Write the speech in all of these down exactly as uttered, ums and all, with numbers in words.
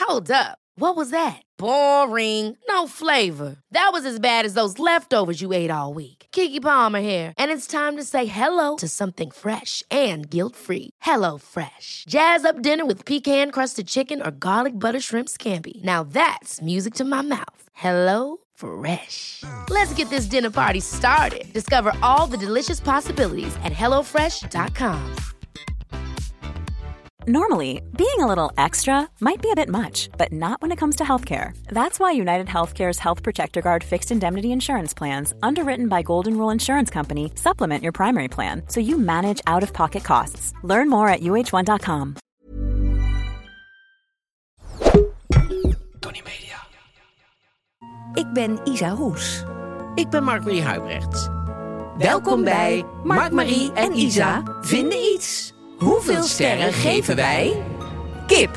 Hold up. What was that? Boring. No flavor. That was as bad as those leftovers you ate all week. Keke Palmer here, and it's time to say hello to something fresh and guilt-free. Hello Fresh. Jazz up dinner with pecan-crusted chicken or garlic butter shrimp scampi. Now that's music to my mouth. Hello Fresh. Let's get this dinner party started. Discover all the delicious possibilities at hello fresh dot com. Normally, being a little extra might be a bit much, but not when it comes to healthcare. That's why United Healthcare's Health Protector Guard fixed indemnity insurance plans, underwritten by Golden Rule Insurance Company, supplement your primary plan so you manage out-of-pocket costs. Learn more at u h one dot com. Tony Media. Ik ben Isa Roes. Ik ben Mark-Marie Huibrecht. Welkom bij Mark-Marie en Isa vinden iets. Hoeveel sterren geven wij? Kip.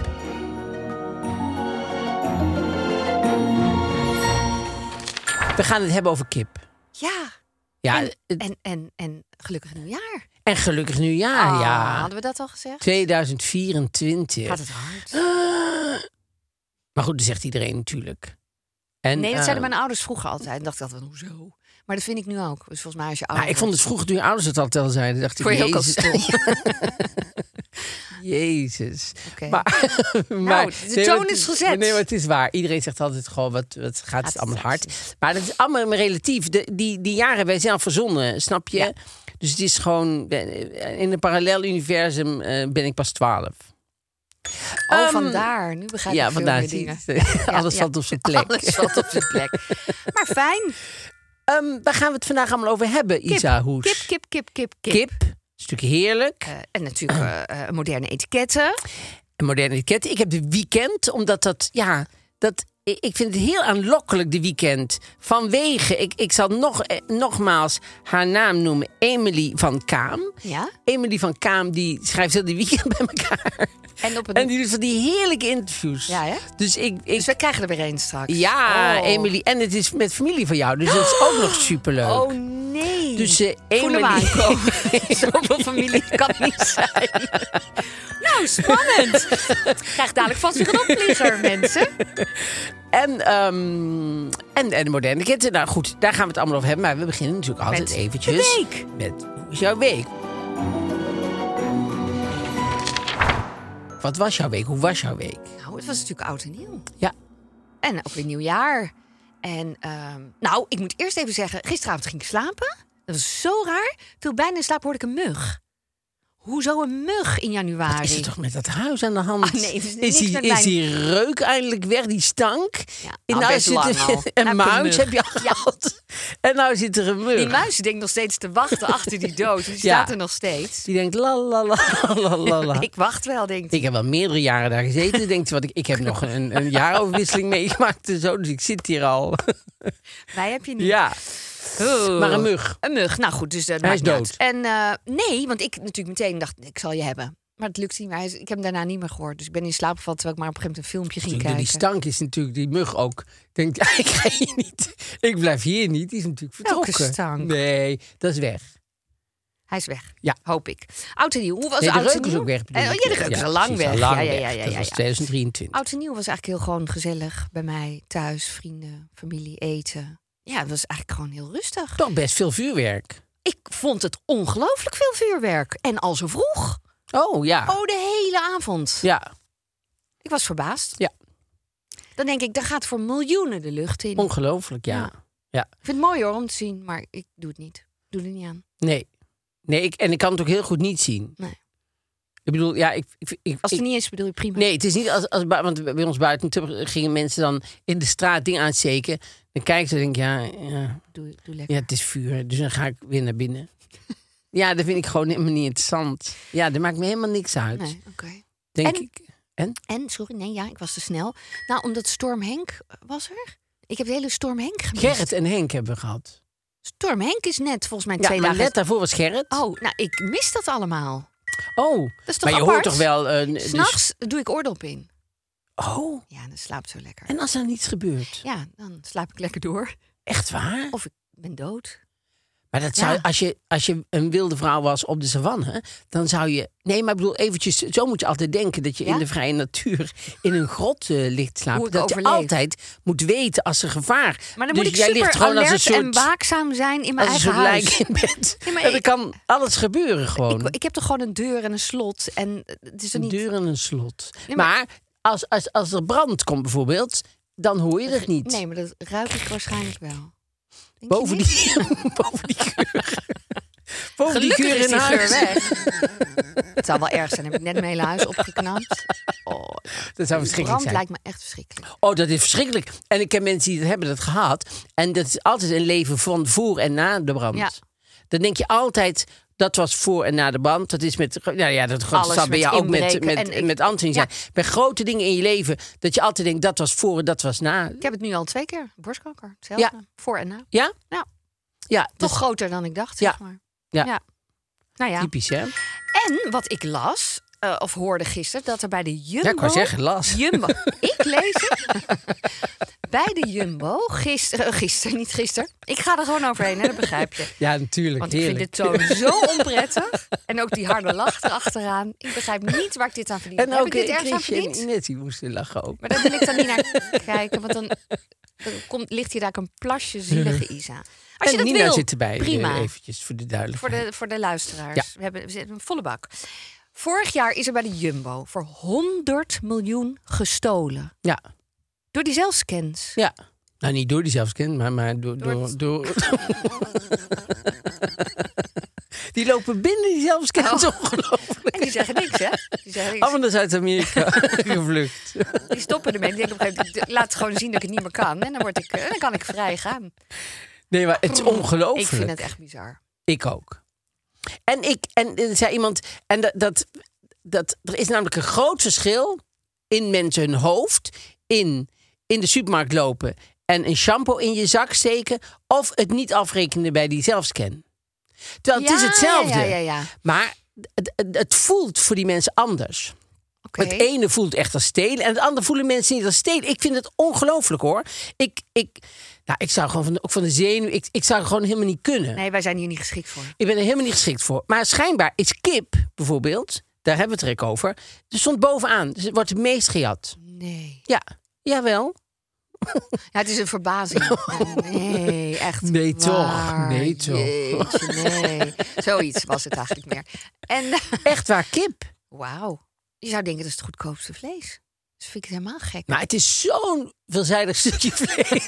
We gaan het hebben over kip. Ja. Ja, en, het, en, en, en gelukkig nieuwjaar. en gelukkig nieuwjaar, Oh, ja. Hadden we dat al gezegd? tweeduizend vierentwintig. Gaat het hard? Maar goed, dat zegt iedereen natuurlijk. En, Nee, dat uh, zeiden mijn ouders vroeger altijd. En dacht ik altijd, hoezo? Maar dat vind ik nu ook. Dus volgens mij als je ouder Nou, ik vond het vroeger toen je ouders het altijd al zeiden. Dacht ik, Vond je ook al Jezus. stom? Jezus. Oké. Maar, Nou, maar- de nee, toon maar het is gezet. Nee, maar het is waar. Iedereen zegt altijd gewoon, wat, wat gaat het het allemaal hard. hard. Maar dat is allemaal maar relatief. De, die, die jaren wij zelf verzonnen, snap je? Ja. Dus het is gewoon, in een parallel universum uh, ben ik pas twaalf. Oh, Um, vandaar. Nu begrijp ja, ik veel vandaar. meer zie dingen. je. Alles Ja, valt op zijn plek. Alles valt op zijn plek. Maar fijn. Um, waar gaan we het vandaag allemaal over hebben, Kip, Isa Hoes? Kip, kip, kip, kip, kip. Kip. Dat is natuurlijk heerlijk. Uh, en natuurlijk uh, uh, moderne etiketten. Een moderne etiket. Ik heb de weekend, omdat dat, ja, dat, ik vind het heel aanlokkelijk, de weekend. Vanwege, ik, ik zal nog, eh, nogmaals haar naam noemen, Emily van Kaam. Ja. Emily van Kaam, die schrijft heel die weekend bij elkaar. En, op een... En die doet van die heerlijke interviews. Ja, hè? Dus ik... ik Dus we krijgen er weer een straks. ja, Oh. Emily. En het is met familie van jou, dus dat is ook nog superleuk. Oh nee. Dus uh, Voel hem Emily... aankomen. Zoveel familie kan het niet zijn. Nou, spannend. Krijg dadelijk vast weer een opvlieger, mensen. En, um, en, en de moderne kitten. Nou goed, daar gaan we het allemaal over hebben. Maar we beginnen natuurlijk altijd Met eventjes... de week. Met hoe is jouw week? Wat was jouw week? Hoe was jouw week? Nou, het was natuurlijk oud en nieuw. Ja. En ook weer nieuwjaar. En um, nou, ik moet eerst even zeggen, gisteravond ging ik slapen. Dat was zo raar. Viel bijna in slaap, hoorde ik een mug. Hoezo een mug in januari? Wat is er toch met dat huis aan de hand? Ah, nee, het is is niks die, met is mijn- die reuk eindelijk weg, die stank? Ja, en nou, best zit lang er al. een Heb ik een muis, mug. heb je al Ja. gehad. En nou zit er een mug. Die muis die denkt nog steeds te wachten achter die dood. Die Ja. staat er nog steeds. Die denkt la la la la la la. Ik wacht wel, denkt Ik heb wel meerdere jaren daar gezeten. Denkt ze, wat ik, ik heb nog een, een jaaroverwisseling meegemaakt en zo. Dus ik zit hier al. Wij heb je niet. Ja. Oh. Maar een mug. Een mug, nou goed, dus dat Hij maakt is niet dood. uit. En uh, nee, want ik natuurlijk meteen dacht, ik zal je hebben. Maar het lukt niet meer. Hij is- Ik heb hem daarna niet meer gehoord. Dus ik ben in slaap gevallen terwijl ik maar op een gegeven moment een filmpje ging Door die kijken. stank is natuurlijk die mug ook. Denkt, ja, ik ga hier niet. Ik blijf hier niet. Die is natuurlijk Welke vertrokken. stank? Nee, dat is weg. Hij is weg. Ja. Hoop ik. Oud en nieuw. Hoe was Nee, de oud en reuk is nieuw? ook weg. bedoel Eh, oh, ik. ja, de reuk is al lang precies, weg. al lang ja, ja, weg. ja, ja, Dat ja, was ja. tweeduizend drieëntwintig. Oud en nieuw was eigenlijk heel gewoon gezellig bij mij thuis. Vrienden, familie, eten. Ja, het was eigenlijk gewoon heel rustig. Toch best veel vuurwerk. Ik vond het ongelooflijk veel vuurwerk. En al zo vroeg. Oh ja. Oh, de hele avond. Ja, Ik was verbaasd. Ja. Dan denk ik, daar gaat voor miljoenen de lucht in. ongelooflijk, ja. Ja. Ja. Ik vind het mooi hoor om te zien, maar ik doe het niet. Ik doe er niet aan. Nee. Nee, ik, en ik kan het ook heel goed niet zien. Nee. Ik bedoel, ja, ik... ik, ik Als het ik- niet is, bedoel je prima. Nee, het is niet als, als bui- want bij ons buiten toen gingen mensen dan in de straat dingen aansteken. Dan kijk ze en denk ik, ja, ja, Doe, doe lekker. ja, het is vuur. Dus dan ga ik weer naar binnen. Ja, dat vind ik gewoon helemaal niet interessant. Ja, dat maakt me helemaal niks uit. Nee, oké. Denk En- ik. En? En, sorry, nee, ja, ik was te snel. Nou, omdat Storm Henk was er. Ik heb de hele Storm Henk gemist. Gerrit en Henk hebben we gehad. Storm Henk is net volgens mij Ja, twee maar dagen... net daarvoor was Gerrit. Oh, nou, ik mis dat allemaal. Oh, is toch maar je apart? hoort toch wel... eh, dus- S'nachts doe ik oordop in. Oh, Ja, dan slaapt zo lekker. en als er niets gebeurt? Ja, dan slaap ik lekker door. Echt waar? Of ik ben dood. Maar dat zou, Ja. als, je, als je een wilde vrouw was op de savanne, dan zou je... Nee, maar ik bedoel, eventjes, zo moet je altijd denken... dat je Ja? in de vrije natuur in een grot uh, ligt slapen. Hoe ik dat je overleef. altijd moet weten als er gevaar... Maar dan dus moet ik jij super ligt gewoon alert als een soort, en waakzaam zijn in mijn als een eigen soort huis. lijk in bed. Nee, maar en er ik- kan alles gebeuren gewoon. Ik, ik heb toch gewoon een deur en een slot. En het is er een niet... deur en een slot. Nee, maar maar- als, als, als er brand komt bijvoorbeeld, dan hoor je dat niet. Nee, maar dat ruik ik waarschijnlijk wel. Denk je boven, niet? die, boven die geur. Boven die Gelukkig geur is in die huis. geur weg. Het zou wel erg zijn. Heb ik net mijn hele huis opgeknapt. Oh, Dat zou verschrikkelijk brand zijn. lijkt me echt verschrikkelijk. Oh, dat is verschrikkelijk. En ik ken mensen die dat hebben dat gehad. En dat is altijd een leven van voor en na de brand. Ja. Dan denk je altijd, dat was voor en na de brand. Dat is met, nou ja, dat Alles zal bij met jou ook met, inbreken met, en ik- met Anthony zijn. Bij grote dingen in je leven, dat je altijd denkt, dat was voor en dat was na. Ik heb het nu al twee keer. Borstkanker. Hetzelfde. Ja. Voor en na. Ja? Ja. Ja, Toch dus- groter dan ik dacht, Ja. zeg maar. Ja. ja. Nou ja. typisch, hè? En wat ik las, uh, of hoorde gisteren, dat er bij de Jumbo... Ja, ik wou zeggen, las. Jumbo. Ik lees het. Bij de Jumbo, gisteren, uh, gisteren, niet gisteren. Ik ga er gewoon overheen, hè, dat begrijp je. Ja, natuurlijk. Want ik heerlijk. vind dit toon zo onprettig. En ook die harde lach erachteraan. Ik begrijp niet waar ik dit aan verdien. En Heb ook ik dit eh, ergens aan Chrisje en verdiend? Ines, die moesten lachen ook. Maar daar wil ik dan niet naar kijken. Want dan, dan komt, ligt hier daar een plasje zielige Isa. Als je en dat Nina wil, zit erbij, prima. eh, eventjes voor de Voor duidelijkheid. de, voor de luisteraars. Ja. We, hebben, we zitten een volle bak. Vorig jaar is er bij de Jumbo voor honderd miljoen gestolen. Ja, Door die zelfscans. ja. Nou, niet door die zelfscan, maar, maar door... door, door... die lopen binnen die zelfscan, Oh. dat is ongelooflijk. En die zeggen niks, hè? Die, zeggen niks. Allemaal naar Zuid-Amerika gevlucht. Die stoppen ermee. Die denken op een gegeven moment, laat gewoon zien dat ik het niet meer kan. En dan, word ik, eh, dan kan ik vrij gaan. Nee, maar het is ongelooflijk. Ik vind het echt bizar. Ik ook. En ik, en er zei iemand, en dat, dat, dat, er is namelijk een groot verschil in mensen hun hoofd, in, in de supermarkt lopen en een shampoo in je zak steken, of het niet afrekenen bij die zelfscan. Terwijl het is Ja, hetzelfde. ja, ja, ja. Maar het, het, het voelt voor die mensen anders. Oké. Het ene voelt echt als stelen en het andere voelen mensen niet als stelen. Ik vind het ongelooflijk, hoor. Ik, ik, nou, ik zou gewoon van de, ook van de zenuw, ik, ik zou gewoon helemaal niet kunnen. Nee, wij zijn hier niet geschikt voor. Ik ben er helemaal niet geschikt voor. Maar schijnbaar is kip, bijvoorbeeld, daar hebben we het er ook over, er stond bovenaan. Dus het wordt het meest gejat. Nee. Ja, jawel. Ja, het is een verbazing. Nee, echt. Nee, toch. waar. Nee, toch. Jeetje, nee. Zoiets was het eigenlijk meer. En Echt waar, kip. wauw. Je zou denken dat is het goedkoopste vlees. Dus vind ik het helemaal gek. Maar het is zo'n veelzijdig stukje vlees.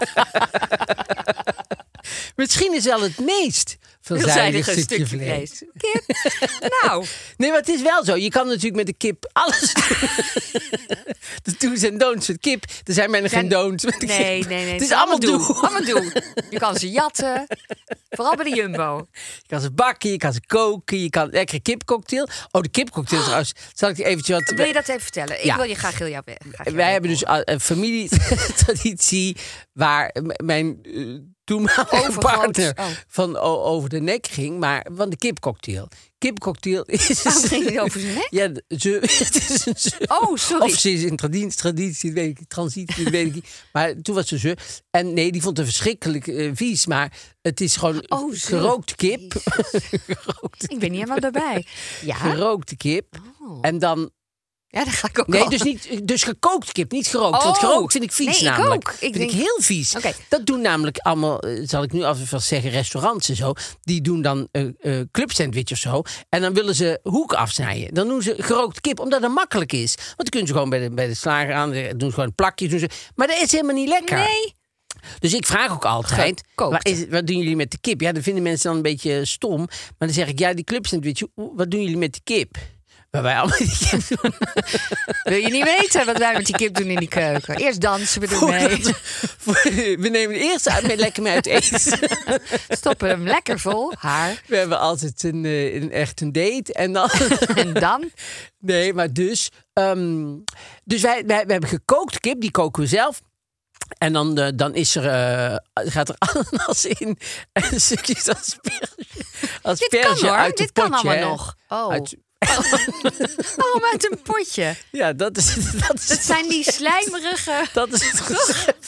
Misschien is wel het meest veelzijdig Veelzijdige stukje, stukje vlees. vlees. Kip. Nou, Nee, maar het is wel zo. Je kan natuurlijk met de kip alles doen. De do's en don'ts met kip. Er zijn bijna geen Zijn- don'ts met de nee, kip. nee, nee. Het is allemaal doe. Allemaal doe. Je kan ze jatten. Vooral bij de Jumbo. Je kan ze bakken, je kan ze koken, je kan lekkere kipcocktail. Oh, de kipcocktail trouwens. Zal ik je eventjes wat... Wil je dat even vertellen? Ik Ja. wil je graag heel jou weg. graag jou Wij hebben weg dus al een familietraditie waar m- mijn uh, toenmalige Overgroot. partner Oh. van o- over de nek ging, maar van de kipcocktail. Kipcocktail is... Waarom ging het over zijn nek? Ja, ze, het is een ze. Oh, sorry. Of ze is in traditie, traditie, weet ik, transitie, weet ik niet. Maar toen was ze ze. En nee, die vond het verschrikkelijk eh, vies, maar het is gewoon Oh, ze. gerookte kip. Jezus. gerookte, Ik ben niet helemaal erbij. Ja? gerookte kip. Oh. En dan... Ja, daar ga ik ook Nee, al. dus, niet, dus gekookt kip, niet gerookt. Oh. Want gerookt vind ik vies Nee, ik namelijk. ook. Ik vind denk- ik heel vies. Oké. Dat doen namelijk allemaal, eh, zal ik nu alvast zeggen, restaurants en zo. Die doen dan uh, uh, clubsandwich of zo. En dan willen ze hoeken afsnijden. Dan doen ze gerookte kip, omdat dat makkelijk is. Want dan kunnen ze gewoon bij de, bij de slager aan, eh, doen ze gewoon plakjes. Doen ze, maar dat is helemaal niet lekker. Nee. Dus ik vraag ook altijd, Gekookt. wat, is, wat doen jullie met de kip? Ja, dan vinden mensen dan een beetje stom. Maar dan zeg ik, ja, die clubsandwich, hoe- wat doen jullie met de kip? Waar wij allemaal die kip doen. Wil je niet weten wat wij met die kip doen in die keuken? Eerst dansen we ermee. We nemen de eerste uit met lekker mee uit eten. Stoppen hem lekker vol. Haar. We hebben altijd een, eh, een echt een date. En dan... En dan? Nee, maar dus... ehm, dus wij, wij, we hebben gekookte kip, die koken we zelf. En dan, eh, dan is er, eh, gaat er ananas in. En stukjes asperge. Dit kan asperge hoor. uit Dit een kan potje, allemaal hè. nog. Oh. Uit- Waarom uit een potje? ja, dat is, dat is, Dat zijn die slijmerige... dat is het recept.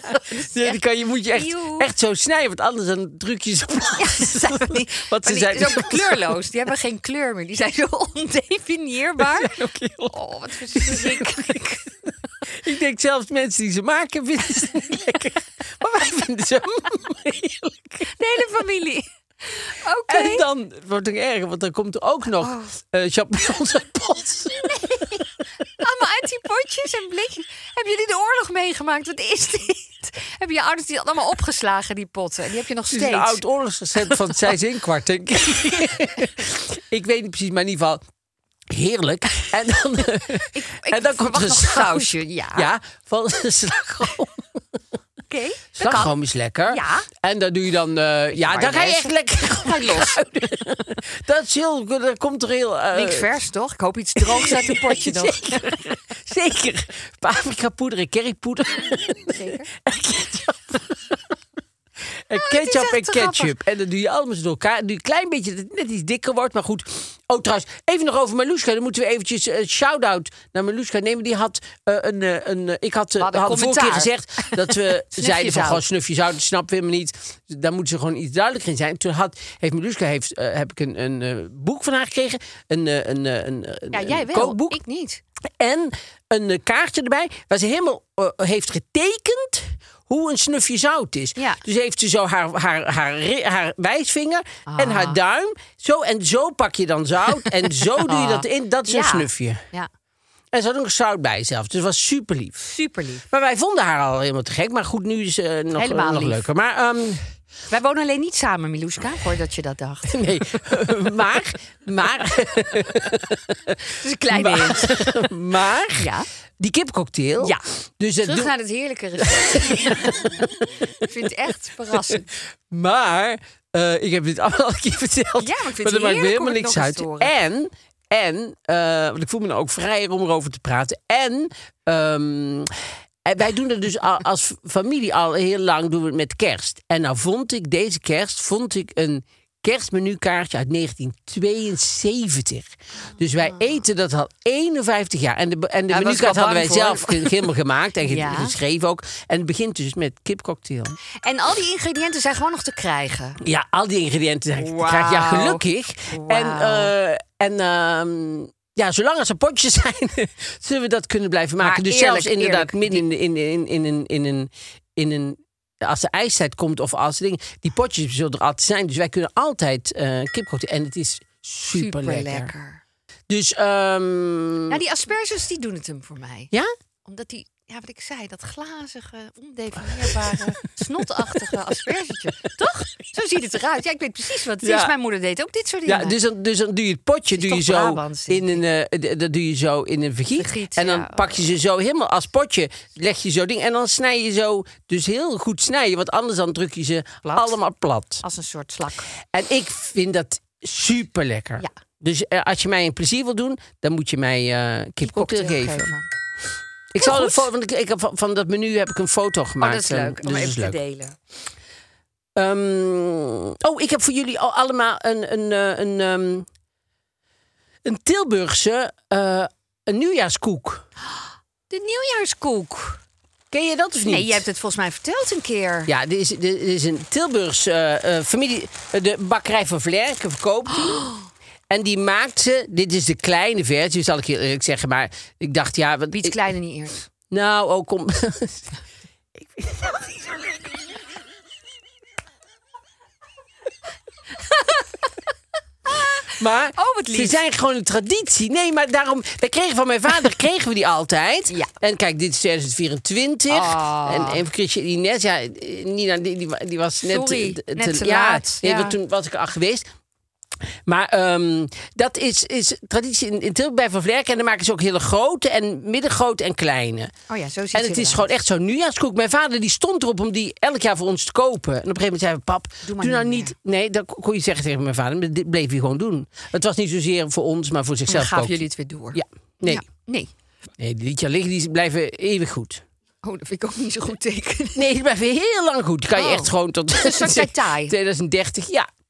Ja, die kan je, moet je echt, Eeuw. echt zo snijden, want anders dan druk je ze plat. Ja, ze zijn van die, Want van ze die- zijn zo kleurloos. Die hebben geen kleur meer. Die zijn zo ondefinieerbaar. Ze zijn ook heel- Oh, wat verschrikkelijk. Ik denk zelfs mensen die ze maken vinden ze niet lekker. Maar wij vinden ze heerlijk. De hele familie. Oké. En dan wordt het erger, want dan komt er ook nog Oh. eh, champignons uit pot. Allemaal uit die potjes en blikjes. Hebben jullie de oorlog meegemaakt? Wat is dit? Hebben je ouders die allemaal opgeslagen, die potten? Die heb je nog Het is steeds. een oud oorlogsrecept van het Zijzinkwart, denk ik. Ik weet niet precies, maar in ieder geval heerlijk. En dan, eh, Ik en dan komt er verwacht een nog saus. sausje. Ja, Ja, van slagroom. oké. Dat kan. Slagroom is lekker. Ja. En dan doe je dan... eh, ja, dan ga je echt lekker Ga je los. Dat is heel... Dan komt er heel... eh, Niks vers, toch? Ik hoop iets droogs uit het potje nog. Zeker. Zeker. Paprika poeder en currypoeder. Zeker. En ketchup. En het is ketchup echt en te ketchup. grappig. En dan doe je allemaal zo door elkaar. Dan doe je een klein beetje dat het net iets dikker wordt. Maar goed. Oh, trouwens, even nog over Maluska. Dan moeten we eventjes een shout-out naar Maluska nemen. Die had uh, een... Uh, een uh, ik had, uh, hadden we hadden vorige keer commentaar. gezegd dat we zeiden van zout. gewoon snufje zout. Dat snappen we helemaal niet. Daar moeten ze gewoon iets duidelijker in zijn. Toen had, heeft Maluska heeft, uh, heb ik een, een uh, boek van haar gekregen. Een, uh, een, uh, een, een, Ja, een jij wel. kookboek. Ik niet. En een uh, kaartje erbij waar ze helemaal uh, heeft getekend hoe een snufje zout is. Ja. Dus heeft ze zo haar, haar, haar, ri- haar wijsvinger en Ah. haar duim. Zo, en zo pak je dan zout. En zo doe je dat in. Dat is een Ja. snufje. Ja, En ze had ook nog zout bij zelf. Dus het was super lief. super lief. Maar wij vonden haar al helemaal te gek. Maar goed, nu is ze nog, Helemaal nog lief. leuker. Maar ehm, Wij wonen alleen niet samen, Miluska, voordat je dat dacht. nee. maar, maar, Het is een kleine hint. maar, Ja. die kipcocktail. Ja. Dus het Terug doe- naar het heerlijke recept. Ik vind het echt verrassend. Maar, eh, ik heb dit allemaal al een keer verteld. Ja, maar ik vind dat het maakt me heerlijk helemaal om het niks nog uit. eens te horen. En, en eh, want ik voel me nou ook vrijer om erover te praten. En, ehm, en wij doen het dus al, als familie al heel lang doen we het met kerst. En nou vond ik, deze kerst, vond ik een kerstmenukaartje uit negentien tweeënzeventig. Dus wij eten dat al eenenvijftig jaar. En de, en de Daar was ik menukaart al hadden wij bang voor. zelf ge- helemaal gemaakt en ge- Ja. geschreven ook. En het begint dus met kipcocktail. En al die ingrediënten zijn gewoon nog te krijgen. Ja, al die ingrediënten zijn Wauw. krijg je ja, gelukkig. En, Wauw. eh, en ehm, ja, zolang als er potjes zijn, zullen we dat kunnen blijven maken. Maar dus eerlijk, zelfs inderdaad eerlijk, midden in, in, in, in, een, in, een, in een... Als de ijstijd komt of als dingen... Die potjes zullen er altijd zijn. Dus wij kunnen altijd uh, kipcocktail. En het is super, Super lekker. lekker. Dus... ehm, Nou, die asperges die doen het hem voor mij. ja? Omdat die, ja, wat ik zei, dat glazige, ondefinieerbare, snotachtige aspergetje. Toch? Zo ziet het eruit. Ja, ik weet precies wat het Ja. is. Mijn moeder deed ook dit soort dingen. Ja, dus dan, dus dan doe je het potje is doe je toch zo Brabants, denk in een, eh, d- dat doe je zo in een vergiet. Vergiet, en dan ja. pak je ze zo helemaal als potje, leg je zo ding en dan snij je zo, dus heel goed snijden, want anders dan druk je ze Plat. allemaal plat. Als een soort slak. En ik vind dat super lekker. Ja. Dus eh, als je mij een plezier wil doen, dan moet je mij eh kipcocktail Cocktail geven. Ik zal goed. een foto, want ik, ik heb van, van dat menu heb ik een foto Oh, gemaakt. dat is eh, leuk. Om dus even dat is te leuk. delen. Ehm, oh, ik heb voor jullie al allemaal een, een, eh, een, ehm, een Tilburgse eh, een nieuwjaarskoek. De nieuwjaarskoek. Ken je dat of niet? Nee, je hebt het volgens mij verteld een keer. Ja, dit is, dit is een Tilburgse eh, eh, familie. eh, de bakkerij van Vlerken verkoopt die. En die maakt ze. Dit is de kleine versie, zal ik heel eerlijk zeggen. Maar ik dacht, ja... Wat, Piet ik- Kleine niet eerst. Nou, ook om... ik vind het zelf niet zo lekker. Maar Oh, wat lief. ze zijn gewoon een traditie. Nee, maar daarom... Wij kregen van mijn vader kregen we die altijd. Ja. En kijk, dit is twintig vierentwintig. Oh. En, en voor Chrisje Ines, ja, Nina, die, die, die was net... Sorry, te, net te ja, laat. Nee, Ja. want toen was ik er al geweest. Maar ehm, dat is, is traditie in, in Tilburg bij Van Vlerken. En dan maken ze ook hele grote en middengrote en kleine. Oh ja, zo ziet En ze het is eruit. gewoon echt zo'n nieuwjaarskoek. Mijn vader die stond erop om die elk jaar voor ons te kopen. En op een gegeven moment zei hij, pap, doe, maar nou niet niet... Nee, dat kon je zeggen tegen mijn vader. Maar dit bleef hij gewoon doen. Het was niet zozeer voor ons, maar voor Dan zichzelf gaven kookte jullie het weer door. hij. Ja, nee. Ja, nee. Nee, die liedjes liggen, die blijven eeuwig goed. Oh, dat vind ik ook niet zo goed teken. Nee, die blijven heel lang goed. Die kan je Oh. echt gewoon tot... Een soort taai. twintig dertig, ja,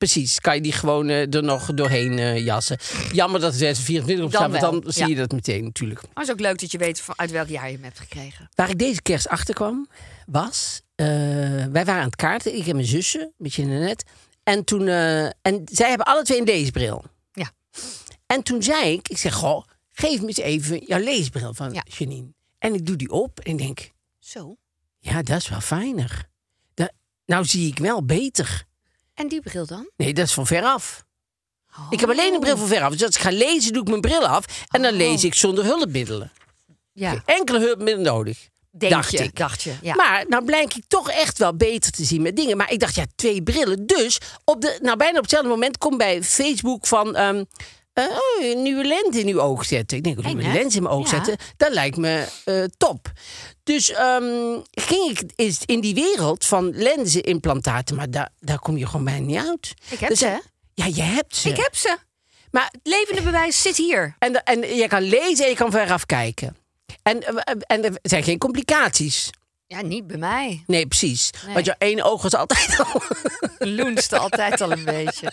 precies. Kan je die gewoon uh, er nog doorheen uh, jassen. Jammer dat er vierentwintig op staat, want dan zie ja. je dat meteen natuurlijk. Maar het is ook leuk dat je weet van uit welk jaar je hem hebt gekregen. Waar ik deze kerst achter kwam, was... Uh, wij waren aan het kaarten. Ik en mijn zussen, een beetje in de net. En toen... Uh, en zij hebben alle twee een leesbril. Ja. En toen zei ik... Ik zeg, goh, geef me eens even jouw leesbril van ja. Janine. En ik doe die op en ik denk... Zo? Ja, dat is wel fijner. Da- nou zie ik wel beter. En die bril dan? Nee, dat is van veraf. Oh. Ik heb alleen een bril van veraf. Dus als ik ga lezen, doe ik mijn bril af. En dan oh. lees ik zonder hulpmiddelen. Ja. Geen enkele hulpmiddelen nodig. Denk dacht je, ik. dacht je. Ja. Maar nou blijk ik toch echt wel beter te zien met dingen. Maar ik dacht, ja, twee brillen. Dus op de, nou, bijna op hetzelfde moment komt bij Facebook van... Um, uh, oh, een nieuwe lens in uw oog zetten. Ik denk, een nieuwe lens in mijn oog ja. zetten. Dat lijkt me uh, top. Dus um, ging ik eens in die wereld van lensenimplantaten. Maar da- daar kom je gewoon bijna niet uit. Ik heb dus, ze. Ja, je hebt ze. Ik heb ze. Maar het levende bewijs zit hier. En, en je kan lezen en je kan veraf kijken. En, en er zijn geen complicaties. Ja, niet bij mij. Nee, precies. Nee. Want jouw ene oog was altijd al... Loenste altijd al een beetje.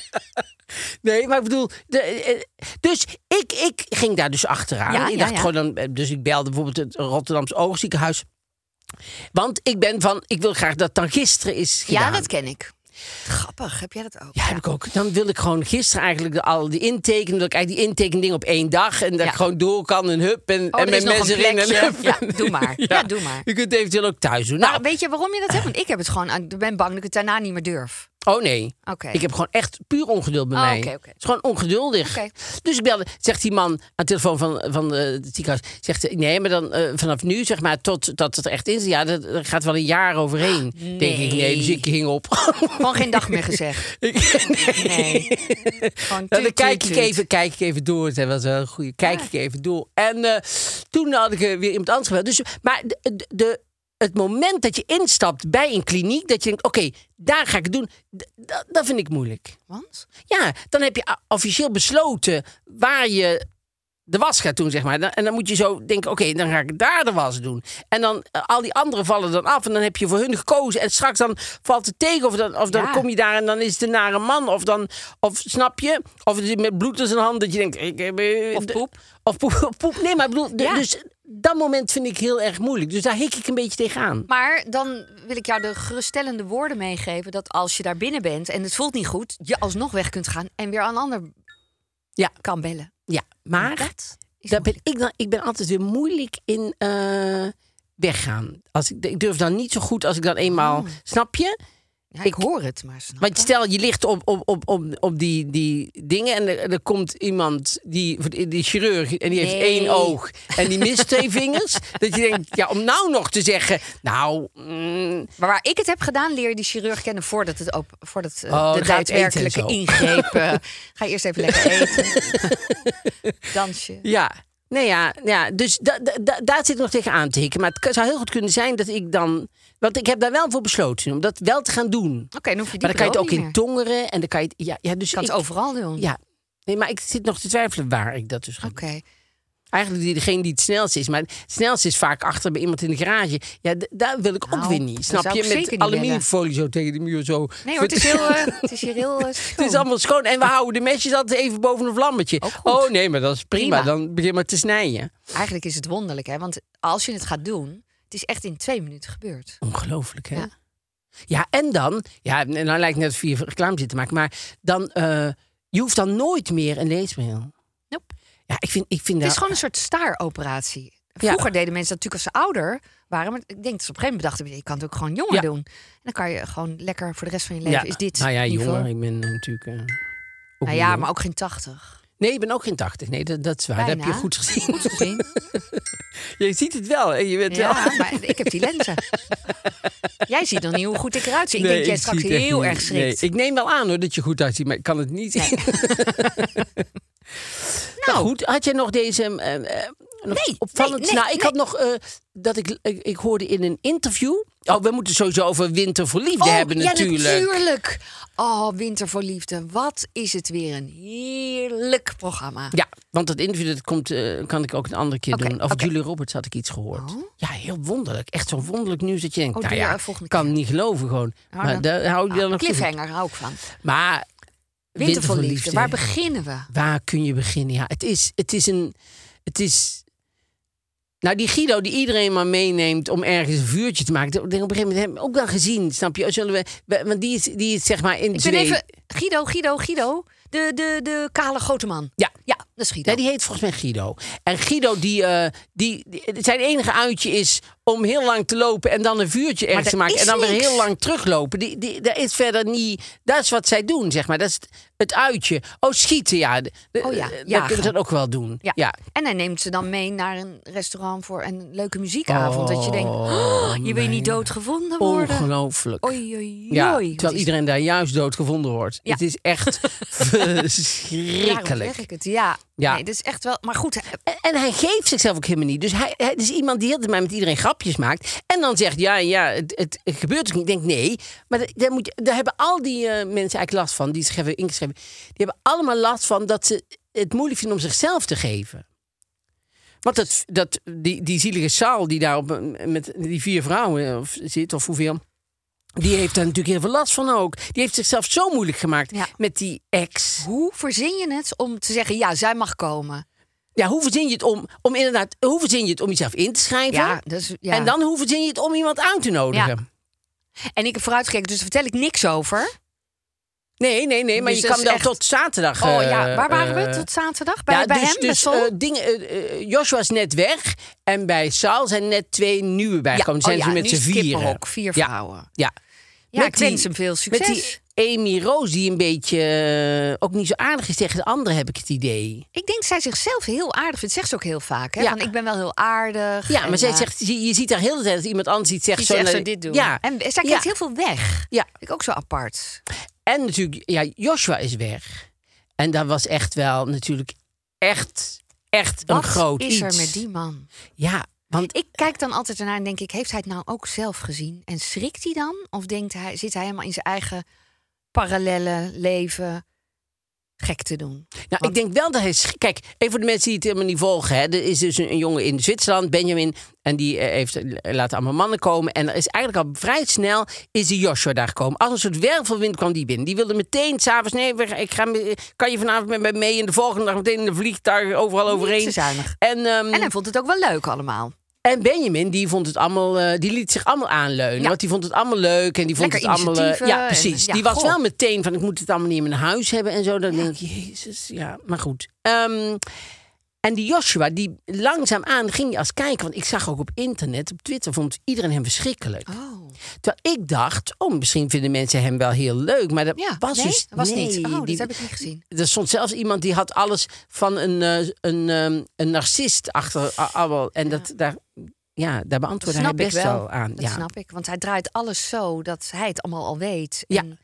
Nee, maar ik bedoel... De, dus ik, ik ging daar dus achteraan. Ja, ik ja, dacht ja. gewoon dan, dus ik belde bijvoorbeeld het Rotterdamse Oogziekenhuis. Want ik ben van... Ik wil graag dat het dan gisteren is gedaan. Ja, dat ken ik. Grappig, heb jij dat ook? Ja, heb ik ook. Dan wil ik gewoon gisteren eigenlijk de, al die intekenen. Dat ik eigenlijk die intekendingen op één dag. En dat ja. ik gewoon door kan en hup. En, oh, en met mensen erin. En hup. Ja, doe maar. Ja. ja, doe maar. Je kunt het eventueel ook thuis doen. Maar nou, weet je waarom je dat hebt? Want ik heb het gewoon... Ik ben bang dat ik het daarna niet meer durf. Oh nee. Okay. Ik heb gewoon echt puur ongeduld bij oh, mij. Okay, okay. Het is gewoon ongeduldig. Okay. Dus ik belde, zegt die man aan de telefoon van, van uh, het ziekenhuis. Zegt hij, nee, maar dan uh, vanaf nu, zeg maar, tot dat het er echt in zit. Ja, dat, er gaat wel een jaar overheen. Nee. Denk ik, nee, dus ik hing op. Gewoon geen dag meer gezegd. ik, nee. nee. Gewoon nou, dan kijk tuut, ik, tuut. even, kijk ik even door. Het was wel een goede. Kijk ja. ik even door. En uh, toen had ik uh, weer iemand anders gebeld. Dus, maar de... de, de het moment dat je instapt bij een kliniek, dat je denkt, oké, okay, daar ga ik het doen, d- d- dat vind ik moeilijk. Want? Ja, dan heb je officieel besloten waar je de was gaat doen, zeg maar. En dan moet je zo denken, oké, okay, dan ga ik daar de was doen. En dan, uh, al die anderen vallen dan af en dan heb je voor hun gekozen. En straks dan valt het tegen of dan, of dan ja. kom je daar en dan is het een nare man. Of dan, of snap je, of het is met bloed in zijn hand dat je denkt, ik heb... Uh, of poep. Of poep, poep. Nee, maar ik bedoel, ja. dus... Dat moment vind ik heel erg moeilijk. Dus daar hik ik een beetje tegenaan. Maar dan wil ik jou de geruststellende woorden meegeven... dat als je daar binnen bent en het voelt niet goed... je alsnog weg kunt gaan en weer aan een ander ja. kan bellen. Ja, maar dat is daar ben ik, dan, ik ben altijd weer moeilijk in uh, weggaan. Als ik, ik durf dan niet zo goed als ik dan eenmaal... Oh. Snap je? Ja, ik, ik hoor het, maar snap Want stel, je ligt op, op, op, op, op die, die dingen... en er, er komt iemand, die, die chirurg... en die heeft nee. één oog en die mist twee vingers... dat je denkt, ja, om nou nog te zeggen... nou... Mm. Maar waar ik het heb gedaan, leer je die chirurg kennen... voordat, het op, voordat uh, oh, de daadwerkelijke ingreep... Uh, ga je eerst even lekker eten. Dansje. Ja. Nee, ja, ja, dus da, da, da, daar zit ik nog tegen aan te hikken. Maar het zou heel goed kunnen zijn dat ik dan... Want ik heb daar wel voor besloten om dat wel te gaan doen. Oké, okay, dan hoef je die maar dan kan je het ook in meer. tongeren en dan kan je het... Ja, ja, dus je kan ik, het overal doen. Ja, nee, maar ik zit nog te twijfelen waar ik dat dus ga Oké. doen. Eigenlijk die, degene die het snelste is. Maar het snelste is vaak achter bij iemand in de garage. Ja, d- daar wil ik nou, ook weer niet. Snap je? Met aluminiumfolie zo tegen de muur zo. Nee hoor, het is, heel, uh, het is hier heel uh, schoon. Het is allemaal schoon. En we houden de mesjes altijd even boven een vlammetje. Oh nee, maar dat is prima. prima. Dan begin maar te snijden. Eigenlijk is het wonderlijk, hè? Want als je het gaat doen... het is echt in twee minuten gebeurd. Ongelooflijk, hè? Ja. Ja, en dan... Ja, nou lijkt net of je reclame zit te maken. Maar dan... Uh, je hoeft dan nooit meer een leesbril. Nope. Ja, ik vind, ik vind het dat... is gewoon een soort staaroperatie. Vroeger ja. deden mensen dat natuurlijk als ze ouder waren. Maar ik denk dat ze op een gegeven moment dachten... je kan het ook gewoon jonger ja. doen. En dan kan je gewoon lekker voor de rest van je leven... Ja. is dit nou ja, niveau. jonger. Ik ben natuurlijk... Uh, nou ja, maar ook geen tachtig. Nee, ik ben ook geen tachtig. Nee, dat, dat is waar. Bijna. Dat heb je goed gezien. Goed gezien. Je ziet het wel. En je bent ja, wel... maar ik heb die lenzen. Jij ziet nog niet hoe goed ik eruit zie. Ik nee, denk jij straks heel erg schrikt. Nee, ik neem wel aan hoor dat je goed uitziet, maar ik kan het niet zien. Nee. nou goed, had jij nog deze... Uh, uh, nog nee, opvallend? Nee, nee, nou, ik nee. had nog... Uh, dat ik, ik, ik hoorde in een interview... Oh, we moeten sowieso over Winter voor Liefde Oh, hebben ja, natuurlijk. natuurlijk. Oh, Winter voor Liefde. Wat is het weer een heerlijk programma. Ja, want dat interview dat komt, uh, kan ik ook een andere keer Oké, doen. Over oké. Julia Roberts had ik iets gehoord. Oh. Ja, heel wonderlijk. Echt zo'n wonderlijk nieuws dat je denkt, Oh, nou doe je ja, volgende kan keer. niet geloven gewoon. Nou, maar dan- daar hou je Ah, dan nog cliffhanger, hou ik van. Maar Winter voor Liefde. Waar beginnen we? Waar kun je beginnen? Ja, het is, het is een, het is. Nou, die Guido die iedereen maar meeneemt om ergens een vuurtje te maken. Dat denk ik op een gegeven moment hebben we ook wel gezien, snap je? Zullen we, we- want die is, die is zeg maar in Ik ben Zweden. even... Guido, Guido, Guido. De, de, de kale grote man. Ja. Ja, dat is Guido. Nee, die heet volgens mij Guido. En Guido, die, eh, die, die, zijn enige uitje is om heel lang te lopen en dan een vuurtje ergens er te maken. is En dan weer niks. heel lang teruglopen. Die, die, dat is verder niet. Dat is wat zij doen, zeg maar. Dat is het, het uitje. Oh, schieten, ja. De- de- Oh ja, Dat jagen. kunnen ze dat ook wel doen. Ja. Ja. En hij neemt ze dan mee naar een restaurant voor een leuke muziekavond. dat je denkt, Oh, oh, je wil mijn- niet doodgevonden worden. Ongelooflijk. Oei, oei, Ja, oei. Wat terwijl is- iedereen daar juist dood gevonden wordt. Ja. Het is echt Daarom verschrikkelijk. zeg ik het, ja. Ja. Nee, dat is echt wel... Maar goed, hè, En, en hij geeft zichzelf ook helemaal niet. Dus hij, hij is iemand die heel de tijd met iedereen grapjes maakt. En dan zegt, ja, ja, het, het, het gebeurt ook niet. Ik denk, nee. Maar da- daar, moet je, daar hebben al die uh, mensen eigenlijk last van. Die zich hebben ingeschreven. Die hebben allemaal last van dat ze het moeilijk vinden om zichzelf te geven. Want dat, dat, die, die zielige Saal die daar op, met die vier vrouwen of, zit, of hoeveel... Die heeft daar natuurlijk heel veel last van ook. Die heeft zichzelf zo moeilijk gemaakt Ja. met die ex. hoe verzin je het om te zeggen, ja, zij mag komen? Ja, hoe verzin je het om, om inderdaad, hoe verzin je het om jezelf in te schrijven? Ja, dat is, ja. En dan hoe verzin je het om iemand aan te nodigen? En ik heb vooruitgekeken, dus daar vertel ik niks over. Nee, nee, nee, maar Dus je dat kan is wel echt- tot zaterdag. Oh eh, ja, waar waren we eh, tot zaterdag? Bij, ja, bij dus, hem, bij dus Sol? eh, dingen, eh, eh, Joshua is net weg en bij Saal zijn net twee nieuwe bijgekomen. ja, zijn oh ze ja, met nu z'n is vieren. Kippenhok, vier Ja. vrouwen. Ja. Ja, Met ik die- wens hem veel succes. Met die Amy Roos die een beetje eh, ook niet zo aardig is tegen de anderen, heb ik het idee. Ik denk dat zij zichzelf heel aardig vindt. Zegt ze ook heel vaak. Hè? Ja. Van, ik ben wel heel aardig. Ja, en, maar zij eh, zegt, je, je ziet daar heel de tijd dat iemand anders iets zegt. ziet zo ze echt naar- zo dit doen. Ja. En zij kijkt Ja. heel veel weg. Ja. Vind ik ook zo apart. En natuurlijk, ja, Joshua is weg. En dat was echt wel natuurlijk echt, echt een Wat groot is er iets. met die man? Ja, want Ik kijk dan altijd ernaar en denk ik, heeft hij het nou ook zelf gezien? En schrikt hij dan? Of denkt hij, zit hij helemaal in zijn eigen parallelle leven gek te doen? nou, ik denk wel dat hij... sch- Kijk, even voor de mensen die het helemaal niet volgen. Hè. Er is dus een, een jongen in Zwitserland, Benjamin. En die eh, heeft eh, laten allemaal mannen komen. En er is eigenlijk al vrij snel is die Joshua daar gekomen. Als een soort wervelwind kwam die binnen. Die wilde meteen s'avonds... Nee, we- ik ga, me- kan je vanavond met mij mee? En de volgende dag meteen in de vliegtuig overal Niet overheen. te zuinig. En, ehm, En hij vond het ook wel leuk allemaal. En Benjamin, die vond het allemaal, eh, die liet zich allemaal aanleunen. Ja. Want die vond het allemaal leuk. En die vond Lekker het allemaal. eh, initiatieven ja, en- precies. ja, die was goh. wel meteen van: ik moet het allemaal niet in mijn huis hebben en zo. Dan denk ik, Jezus, ja, maar goed. Ehm, en die Joshua, die langzaamaan ging je als kijken. Want ik zag ook op internet, op Twitter, vond iedereen hem verschrikkelijk. Oh. Terwijl ik dacht, oh, misschien vinden mensen hem wel heel leuk. Maar dat Ja, was nee, dus dat was nee, niet. Oh, dat die- heb ik niet gezien. Er stond zelfs iemand die had alles van een, eh, een, ehm, een narcist achter. a- allemaal. En dat daar. Ja, daar Dat beantwoordde hij snap ik best wel. wel aan. Dat ja. snap ik. Want hij draait alles zo dat hij het allemaal al weet. Ja. En,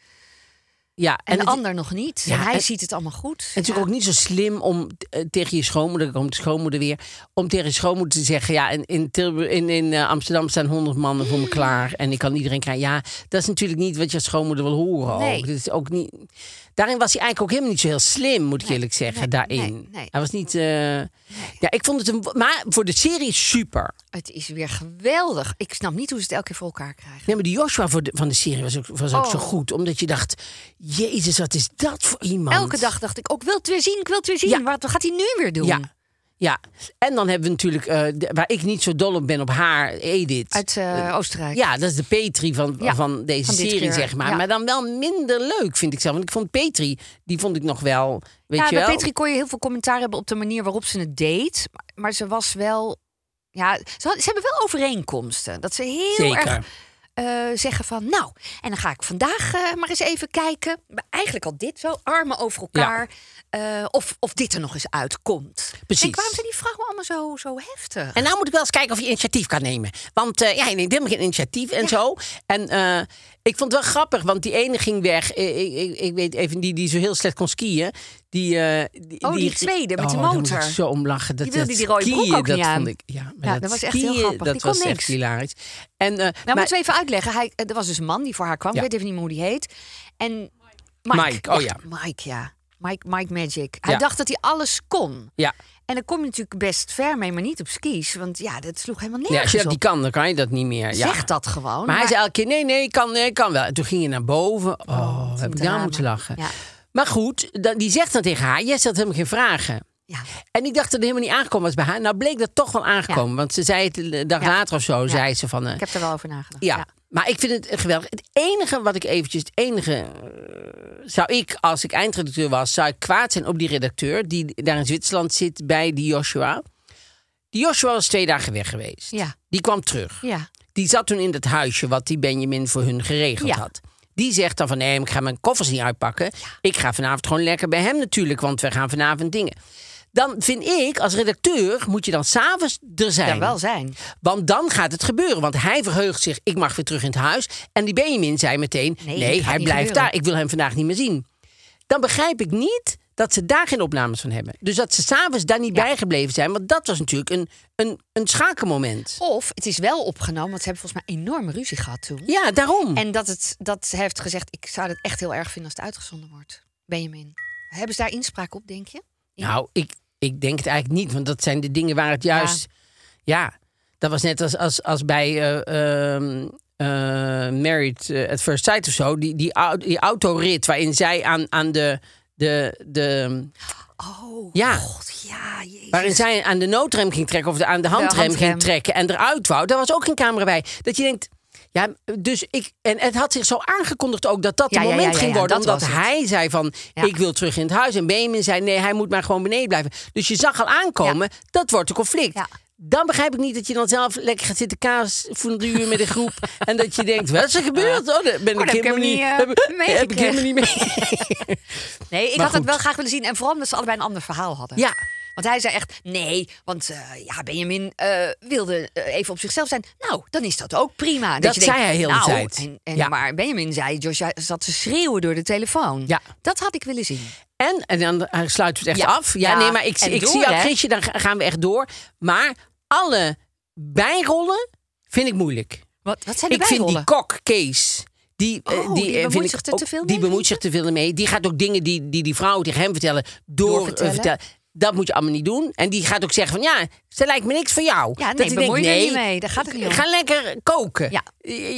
Ja, en de het- ander nog niet. Ja, en hij en- ziet het allemaal goed. Het is natuurlijk Ja. ook niet zo slim om eh, tegen je schoonmoeder, dan komt de schoonmoeder weer, om tegen je schoonmoeder te zeggen, ja, in, in, Tilburg, in, in eh, Amsterdam staan honderd mannen voor me klaar en ik kan iedereen krijgen. Ja, dat is natuurlijk niet wat je schoonmoeder wil horen. Nee. Ook. Dat is ook niet, daarin was hij eigenlijk ook helemaal niet zo heel slim, moet ik Nee, eerlijk zeggen, nee, daarin. nee, nee. Hij was niet, eh, ja, ik vond het een, maar voor de serie super. Het is weer geweldig. Ik snap niet hoe ze het elke keer voor elkaar krijgen. Nee, maar die Joshua voor de, van de serie was ook, was ook Oh. zo goed, omdat je dacht, jezus, wat is dat voor iemand? Elke dag dacht ik, ook, wil het weer zien, ik wil het weer zien. Ja. Wat gaat hij nu weer doen? Ja. Ja, en dan hebben we natuurlijk, eh, de- waar ik niet zo dol op ben op haar, Edith. Uit eh, Oostenrijk. Ja, dat is de Petri van, Ja, van deze van dit serie, keer, zeg maar. ja. Maar dan wel minder leuk, vind ik zelf. Want ik vond Petri, die vond ik nog wel, weet ja, je bij wel. Petri kon je heel veel commentaar hebben op de manier waarop ze het deed. Maar, maar ze was wel... Ja, ze, had- ze hebben wel overeenkomsten. Dat ze heel Zeker. erg eh, zeggen van... Nou, en dan ga ik vandaag eh, maar eens even kijken. Maar eigenlijk al dit zo, armen over elkaar. Uh, of, of dit er nog eens uitkomt. Precies. En waarom zijn die vrouwen allemaal zo, zo heftig? En nou moet ik wel eens kijken of je initiatief kan nemen. Want uh, ja, je neemt helemaal geen initiatief en ja. zo. En uh, ik vond het wel grappig, want die ene ging weg. Ik, ik, ik weet even, die, die zo heel slecht kon skiën. Die, uh, die, oh, die, die tweede met oh, de motor. Daar moet ik zo om lachen. Dat, die wilde dat die rode broek ook dat niet aan. Vond ik, ja, maar ja, dat, dat was echt skiën, heel grappig. Dat die was kon echt niks. hilarisch. En, uh, nou, maar, moeten we even uitleggen. Hij, er was dus een man die voor haar kwam. Ja. Ik weet even niet meer hoe die heet. En Mike. Mike, oh ja. Mike, ja. Mike, Mike Magic. Hij ja. dacht dat hij alles kon. Ja. En dan kom je natuurlijk best ver mee, maar niet op skis. Want ja, dat sloeg helemaal nergens ja, als je dat op. niet kan, dan kan je dat niet meer. Ja. Zeg dat gewoon. Maar, maar hij zei elke keer, nee, nee, ik kan, nee, ik kan wel. En toen ging je naar boven. Oh, oh heb ik daar moeten lachen. Ja. Maar goed, dan, die zegt dan tegen haar, jij stelt helemaal geen vragen. Ja. En ik dacht dat het helemaal niet aangekomen was bij haar. Nou bleek dat toch wel aangekomen. Ja. Want ze zei het een dag ja. later of zo, ja. zei ze van... Uh, ik heb er wel over nagedacht. Ja. ja. Maar ik vind het geweldig. Het enige wat ik eventjes... Het enige... Uh, zou ik, als ik eindredacteur was... zou ik kwaad zijn op die redacteur... die daar in Zwitserland zit bij die Joshua. Die Joshua was twee dagen weg geweest. Ja. Die kwam terug. Ja. Die zat toen in dat huisje... wat die Benjamin voor hun geregeld ja. had. Die zegt dan van... nee, ik ga mijn koffers niet uitpakken. Ja. Ik ga vanavond gewoon lekker bij hem natuurlijk... want we gaan vanavond dingen... Dan vind ik, als redacteur, moet je dan s'avonds er zijn. Ja, wel zijn. Want dan gaat het gebeuren. Want hij verheugt zich, ik mag weer terug in het huis. En die Benjamin zei meteen, nee, nee hij blijft gebeuren. daar. Ik wil hem vandaag niet meer zien. Dan begrijp ik niet dat ze daar geen opnames van hebben. Dus dat ze s'avonds daar niet ja. bijgebleven zijn. Want dat was natuurlijk een, een, een schakelmoment. Of het is wel opgenomen, want ze hebben volgens mij enorme ruzie gehad toen. Ja, daarom. En dat, het, dat ze heeft gezegd, ik zou het echt heel erg vinden als het uitgezonden wordt. Benjamin. Hebben ze daar inspraak op, denk je? Ja. Nou, ik, ik denk het eigenlijk niet. Want dat zijn de dingen waar het juist... Ja, ja dat was net als, als, als bij uh, uh, uh, Married at First Sight of zo. Die, die, die autorit waarin zij aan, aan de... de, de oh, ja, god, ja, jezus. Waarin zij aan de noodrem ging trekken of de, aan de handrem, de handrem ging trekken en eruit wou. Daar was ook geen camera bij. Dat je denkt... Ja, dus ik, en het had zich zo aangekondigd ook dat dat ja, het moment ja, ja, ja, ging worden. Ja, omdat hij zei van, ja. ik wil terug in het huis. En Benjamin zei, nee, hij moet maar gewoon beneden blijven. Dus je zag al aankomen, ja. dat wordt een conflict. Ja. Dan begrijp ik niet dat je dan zelf lekker gaat zitten kaas fondue met een groep. En dat je denkt, wat is er gebeurd? Oh, daar ben oh, ik helemaal niet, uh, heb, heb ik helemaal niet mee. Nee, ik maar had goed. het wel graag willen zien. En vooral omdat ze allebei een ander verhaal hadden. Ja. Want hij zei echt, nee, want uh, ja, Benjamin uh, wilde uh, even op zichzelf zijn. Nou, dan is dat ook prima. Dat, dat je zei denkt, hij heel nou, de tijd. En, en, ja. Maar Benjamin zei, Joshua zat te schreeuwen door de telefoon. Ja. Dat had ik willen zien. En, en dan sluiten we het echt ja. af. Ja, ja. nee, maar ik, ik door, zie jou, Chrisje, dan gaan we echt door. Maar alle bijrollen vind ik moeilijk. Wat, wat zijn de ik bijrollen? vind die kok, Kees... Die, oh, die, die bemoeit vind zich ik er ook, te veel mee? Die bemoeit zich te veel mee. Die gaat ook dingen die die, die vrouwen tegen hem vertellen... door vertellen. vertellen. Dat moet je allemaal niet doen. En die gaat ook zeggen van... ja, ze lijkt me niks van jou. Ja, nee, dat bemoei je nee, er niet mee. Daar gaat het niet om. Ga lekker koken. Ja.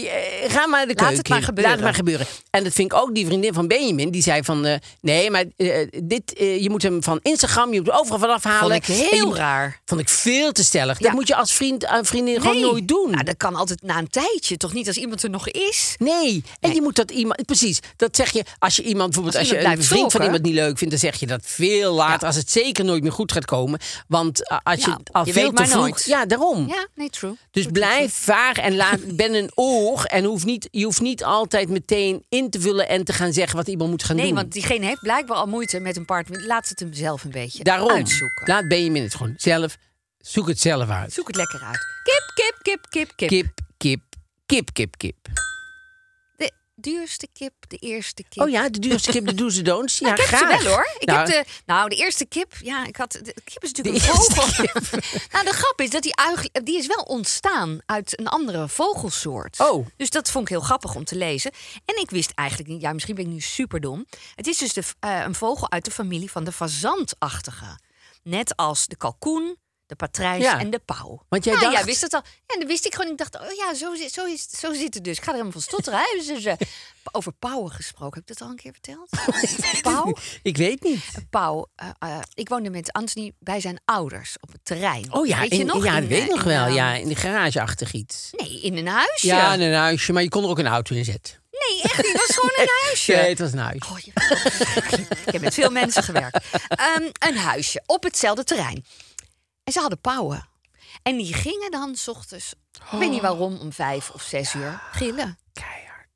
Ga maar de keuken. Laat het maar gebeuren. Laat het maar gebeuren. En dat vind ik ook die vriendin van Benjamin. Die zei van... Uh, nee, maar uh, dit, uh, je moet hem van Instagram... je moet er overal vanaf halen. Vond ik heel moet, raar. Vond ik veel te stellig. Ja. Dat moet je als vriend en vriendin nee. gewoon nooit doen. Nou, dat kan altijd na een tijdje. Toch niet als iemand er nog is? Nee. En nee. je moet dat iemand... Precies. Dat zeg je... Als je iemand bijvoorbeeld... Als, als je een vriend zoeken. van iemand niet leuk vindt... dan zeg je dat veel later. Ja. Als het zeker nooit meer goed gaat komen. Want uh, als je ja, al je veel te vroeg... Nooit. Ja, daarom. Ja, nee, true. Dus true, blijf true. vaag en laat, ben een oor. En hoeft niet, je hoeft niet altijd meteen in te vullen en te gaan zeggen wat iemand moet gaan nee, doen. Nee, want diegene heeft blijkbaar al moeite met een partner. Laat het hem zelf een beetje daarom, uitzoeken. Laat Benjamin het gewoon zelf. Zoek het zelf uit. Zoek het lekker uit. Kip, kip, kip, kip, kip. Kip, kip, kip, kip, kip. De duurste kip, de eerste kip. Oh ja, de duurste kip, de do's en don'ts. Ja, nou, ik heb graag. ze wel hoor. Ik nou, heb de, nou, de eerste kip. Ja, ik had. De kip is natuurlijk een vogel. Nou, de grap is dat die eigenlijk, die is wel ontstaan uit een andere vogelsoort. Oh. Dus dat vond ik heel grappig om te lezen. En ik wist eigenlijk niet. Ja, misschien ben ik nu superdom. Het is dus de, uh, een vogel uit de familie van de fazantachtige. Net als de kalkoen, de patrijs ja. en de pauw. Want jij ja, dacht... ja, wist het al. Ja, en dan wist ik gewoon. Ik dacht, oh ja, zo, zo, is, zo zit het dus. Ik ga er helemaal van stotteren. Hè? Dus, uh, over pauwen gesproken. Heb ik dat al een keer verteld? Pauw? Ik weet niet. Pauw. Uh, uh, ik woonde met Anthony bij zijn ouders op het terrein. Oh ja, weet je in, nog? ja in, dat weet ik nog wel. In, ja, in de garageachtig iets. Nee, in een huisje. Ja, in een huisje. Maar je kon er ook een auto in zetten. Nee, echt niet. Het was gewoon een huisje. Nee, het was een huisje. Oh, je... Ik heb met veel mensen gewerkt. Um, een huisje op hetzelfde terrein. En ze hadden pauwen. En die gingen dan 's ochtends, oh. ik weet niet waarom, om vijf of zes uur gillen. Keihard.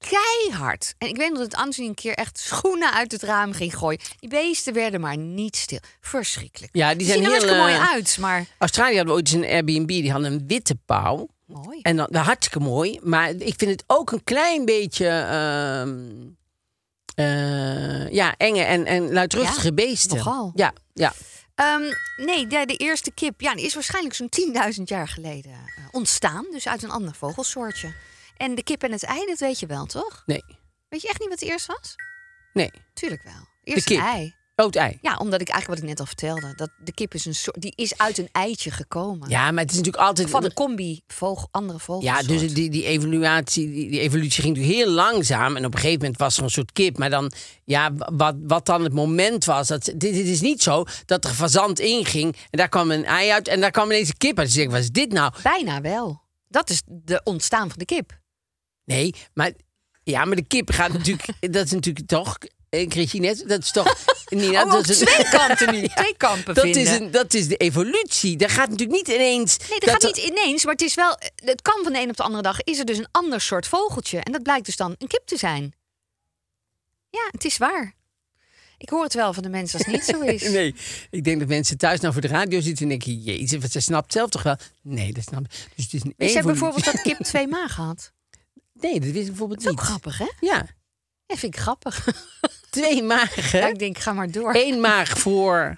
keihard. En ik weet nog dat Anthony een keer echt schoenen uit het raam ging gooien. Die beesten werden maar niet stil. Verschrikkelijk. Ja, die zijn zien er heel hartstikke mooi uh, uit, maar... Australië hadden we ooit eens een Airbnb, die hadden een witte pauw. Mooi. En dan, nou, hartstikke mooi. Maar ik vind het ook een klein beetje... Uh, uh, ja, enge en, en luidruchtige Ja, beesten. nogal. Ja, ja. Um, nee, de, de eerste kip ja, die is waarschijnlijk zo'n tienduizend jaar geleden uh, ontstaan. Dus uit een ander vogelsoortje. En de kip en het ei, dat weet je wel, toch? Nee, Weet je echt niet wat het eerst was? nee. Tuurlijk wel. Eerst kip. een ei. Oh, het ei. Ja, omdat ik eigenlijk wat ik net al vertelde. Dat de kip is een soort, die is uit een eitje gekomen. Ja, maar het is natuurlijk altijd... Van een combi vogel, andere Ja, vogelsoort. dus die, die, evaluatie, die, die evolutie ging natuurlijk heel langzaam. En op een gegeven moment was er een soort kip. Maar dan, ja, wat, wat dan het moment was. Dat, dit, dit is niet zo dat er een fazant inging. En daar kwam een ei uit. En daar kwam ineens een kip uit. Dus ik, wat is dit nou? Bijna wel. Dat is de ontstaan van de kip. Nee, maar, ja, maar de kip gaat natuurlijk... dat is natuurlijk toch... Eh, Christine, dat is toch... Nina, Oh, dat ook is een- twee kanten nu. Twee kampen dat vinden. is, een, dat is de evolutie. Dat gaat natuurlijk niet ineens... Nee, dat, gaat er- niet ineens, maar het is wel. Het kan van de een op de andere dag. Is er dus een ander soort vogeltje. En dat blijkt dus dan een kip te zijn. Ja, het is waar. Ik hoor het wel van de mensen als het niet zo is. Nee, ik denk dat mensen thuis nou voor de radio zitten en denken... Jezus, wat, ze snapt zelf toch wel? Nee, dat snap ik. Dus het is een Dus je hebt evolutie. bijvoorbeeld dat kip twee magen had. Nee, dat wist ik bijvoorbeeld Dat is ook niet. grappig, hè? Ja, Dat vind ik grappig. twee magen. Ja, ik denk, ga maar door. Eén maag voor...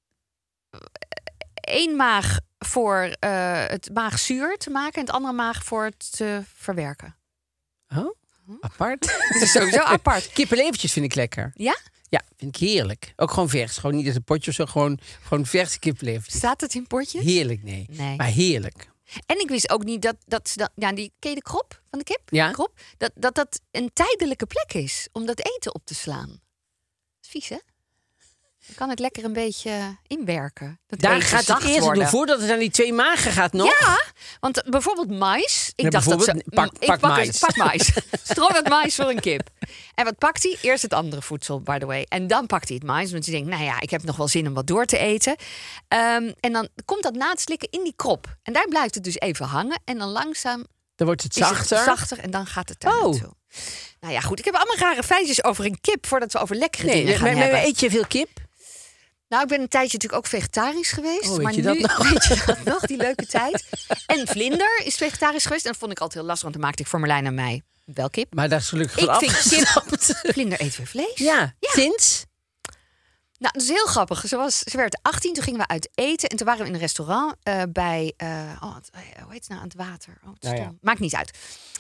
Eén maag voor uh, het maagzuur te maken... en het andere maag voor het te verwerken. Oh, apart. Het is sowieso apart. Kippenlevertjes vind ik lekker. Ja? Ja, vind ik heerlijk. Ook gewoon vers. Gewoon niet uit een potje of zo. Gewoon, gewoon verse kippenlevertjes. Staat het in potjes? Heerlijk, nee. Nee. Maar heerlijk. En ik wist ook niet dat, dat ze dan, ja, die, ken je de krop van de kip? Ja. De krop? Dat, dat dat een tijdelijke plek is om dat eten op te slaan. Dat is vies, hè? Dan kan het lekker een beetje inwerken. Dat Daar eten gaat het zacht eerst worden. doen voordat het aan die twee magen gaat nog. Ja, want uh, bijvoorbeeld mais. Ik Ja, dacht dat ze... bijvoorbeeld, pak- ik pak pak, mais. dus- pak mais. Strooi wat mais voor een kip. En wat pakt hij? Eerst het andere voedsel, by the way. En dan pakt hij het mais. Want hij denkt, nou ja, ik heb nog wel zin om wat door te eten. Um, en dan komt dat na het slikken in die krop. En daar blijft het dus even hangen. En dan langzaam Dan wordt het is zachter. het zachter en dan gaat het daar Oh. naartoe. Nou ja, goed. Ik heb allemaal rare feitjes over een kip... voordat we over lekkere Nee, dingen gaan maar, maar hebben. eet je veel kip? Nou, ik ben een tijdje natuurlijk ook vegetarisch geweest. Oh, weet maar je nu dat nog? weet je dat nog, die leuke tijd. En Vlinder is vegetarisch geweest. En dat vond ik altijd heel lastig, want dan maakte ik voor Marlijn en mij wel kip. Maar daar is gelukkig Ik van vind afgestapt. Vlinder eet weer vlees. Ja, sinds? Nou, dat is heel grappig. Ze, was, ze werd achttien, toen gingen we uit eten. En toen waren we in een restaurant uh, bij... Uh, oh, het- hoe heet het nou? Aan het water. Oh, het Nou stom. ja. Maakt niet uit.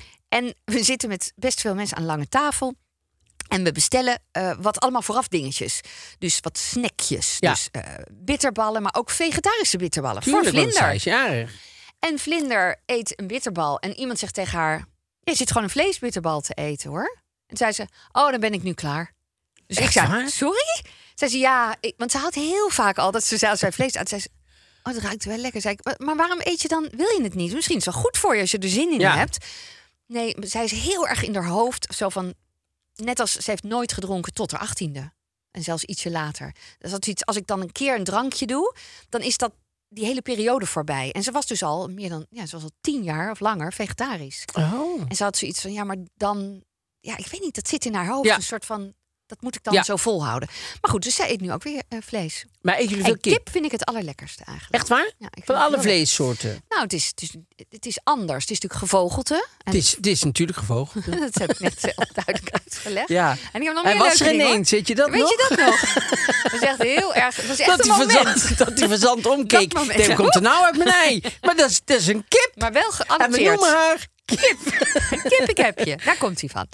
En we zitten met best veel mensen aan een lange tafel. En we bestellen uh, wat allemaal vooraf dingetjes. Dus wat snackjes. Ja. Dus uh, bitterballen, maar ook vegetarische bitterballen. Tuurlijk, voor want Vlinder. zij is jarig. En Vlinder eet een bitterbal. En iemand zegt tegen haar... Je zit gewoon een vleesbitterbal te eten, hoor. En toen zei ze... Oh, dan ben ik nu klaar. Dus Echt ik zei... waar? Sorry? Zei ze, ja... Ik, want ze had heel vaak al dat ze zelfs bij vlees uit. Zei ze... Oh, dat ruikt wel lekker. Zei ik, "Maar- maar waarom eet je dan... Wil je het niet? Misschien is het wel goed voor je als je er zin in Ja. hebt. Nee, zij is heel erg in haar hoofd. Zo van... Net als ze heeft nooit gedronken tot haar achttiende. En zelfs ietsje later. Dus dat is iets, als ik dan een keer een drankje doe... dan is dat die hele periode voorbij. En ze was dus al meer dan... Ja, ze was al tien jaar of langer vegetarisch. Oh. En ze had zoiets van... Ja, maar dan... Ja, ik weet niet, dat zit in haar hoofd. Ja. Een soort van... Dat moet ik dan Ja. zo volhouden. Maar goed, dus zij eet nu ook weer uh, vlees. Maar eten jullie veel En kip? kip vind ik het allerlekkerste eigenlijk. Echt waar? Ja, ik vind Van het alle heel lekker. vleessoorten. Nou, het is, het, is, het is anders. Het is natuurlijk gevogelte. En Het is, het is natuurlijk gevoegd. dat heb ik net zelf duidelijk uitgelegd. Ja. En ik heb nog Hij meer was leuke er dingen, hoor. ineens, weet je dat Weet nog? je dat nog? Dat is echt heel erg. Dat was echt Dat een die, moment. verzand, dat die verzand omkeek. Dat moment. Denk, komt er nou uit mijn ei? Maar dat is, dat is een kip. Maar wel En we geadopteerd. noemen haar Kip. Kip, ik heb je. Daar komt hij van.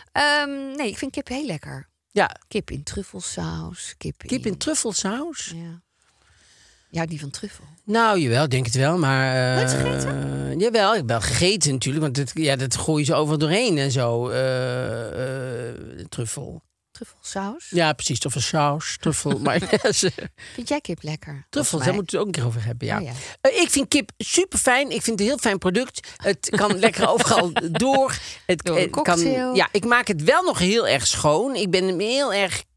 Um, nee, ik vind kip heel lekker. Ja, Kip in truffelsaus. Kip in... kip in truffelsaus. Ja. Ja, die van truffel. Nou, jawel, denk het wel, maar... Nooit eh, gegeten? Jawel, ik heb wel gegeten natuurlijk, want het, ja, dat gooien ze overal doorheen en zo. eh, eh, truffel. Truffelsaus. Ja, precies, truffelsaus, truffel. Maar ja, ze- Vind jij kip lekker? truffels, Volgens daar mij. moeten we het ook een keer over hebben, ja. Ja, ja. Eh, ik vind kip super fijn. Ik vind het een heel fijn product. Het kan lekker overal door. Het, Door een het kan, cocktail. ja, ik maak het wel nog heel erg schoon. Ik ben hem heel erg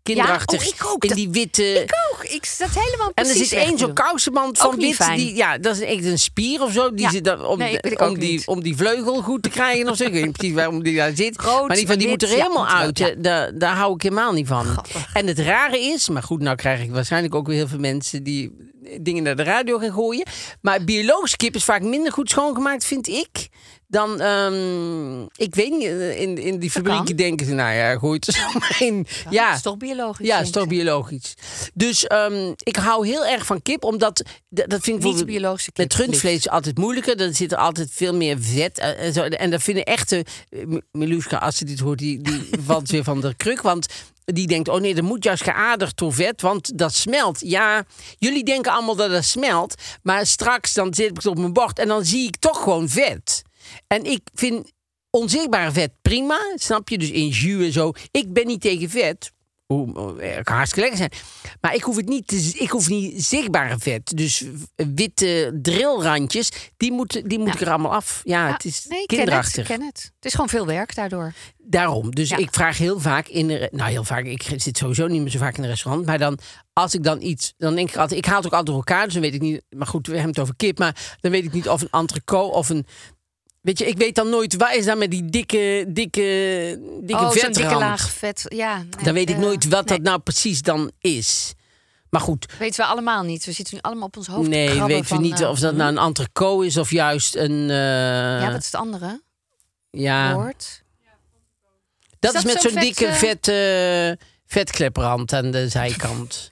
kinderachtig. Ja, oh, ik ook. In Dat- die witte... Ik ook. Ik zat helemaal En precies er zit weg één te zo'n doen. kousenband Ook van niet wit. fijn. Die, ja, dat is echt een spier of zo. Die Ja. zit dan om, Nee, de- weet ik ook om, die, niet. om die vleugel goed te krijgen of zo. Ik weet niet precies waarom die daar zit. Rood maar die, van, die en moet er wit, ja, helemaal moet wel, uit. ja. hè. Daar, daar hou ik helemaal niet van. Grappig. En het rare is, maar goed, nou krijg ik waarschijnlijk ook weer heel veel mensen die dingen naar de radio gaan gooien. Maar biologische kip is vaak minder goed schoongemaakt, vind ik. Dan, um, ik weet niet, in, in die fabrieken kan. denken ze, nou ja, gooi het er zomaar in. Ja, Ja, het is toch biologisch. ja, het denk is toch ik. biologisch. Dus um, ik hou heel erg van kip, omdat d- dat vind ik Niet bijvoorbeeld biologische kip. met rundvlees altijd moeilijker. Dan zit er altijd veel meer vet uh, en zo. En dat vinden echte uh, Miluska, als ze dit hoort, die, die valt weer van de kruk, want die denkt, oh nee, dat moet juist geaardigd door vet, want dat smelt. Ja, jullie denken allemaal dat dat smelt, maar straks dan zit ik het op mijn bord en dan zie ik toch gewoon vet. En ik vind onzichtbaar vet prima, snap je? Dus in jus en zo. Ik ben niet tegen vet. Oeh, het kan hartstikke lekker zijn. Maar ik hoef het niet, te, ik hoef niet zichtbare vet. Dus witte drillrandjes, die moet, die moet Ja. ik er allemaal af. Ja, Ja, het is nee, ik ken het, kinderachtig. ik ken het. Het is gewoon veel werk daardoor. Daarom. Dus Ja. ik vraag heel vaak in de... Nou, heel vaak. Ik zit sowieso niet meer zo vaak in een restaurant. Maar dan, als ik dan iets... Dan denk ik altijd... Ik haal het ook altijd door elkaar. Dus dan weet ik niet... Maar goed, we hebben het over kip. Maar dan weet ik niet of een entrecote of een... Weet je, ik weet dan nooit... Waar is dan met die dikke, dikke, dikke oh, zo'n vetrand? dikke laag vet. Ja, nee, Dan weet ik eh, nooit wat nee. dat nou precies dan is. Maar goed... Weten we allemaal niet. We zitten nu allemaal op ons hoofd te Nee, krabben weten van, we niet eh, of dat nou een entrecote is of juist een... eh, Ja, wat is het andere ja, woord? dat is, dat met zo'n zo'n vet, dikke eh, vet, uh, vetkleprand aan de zijkant.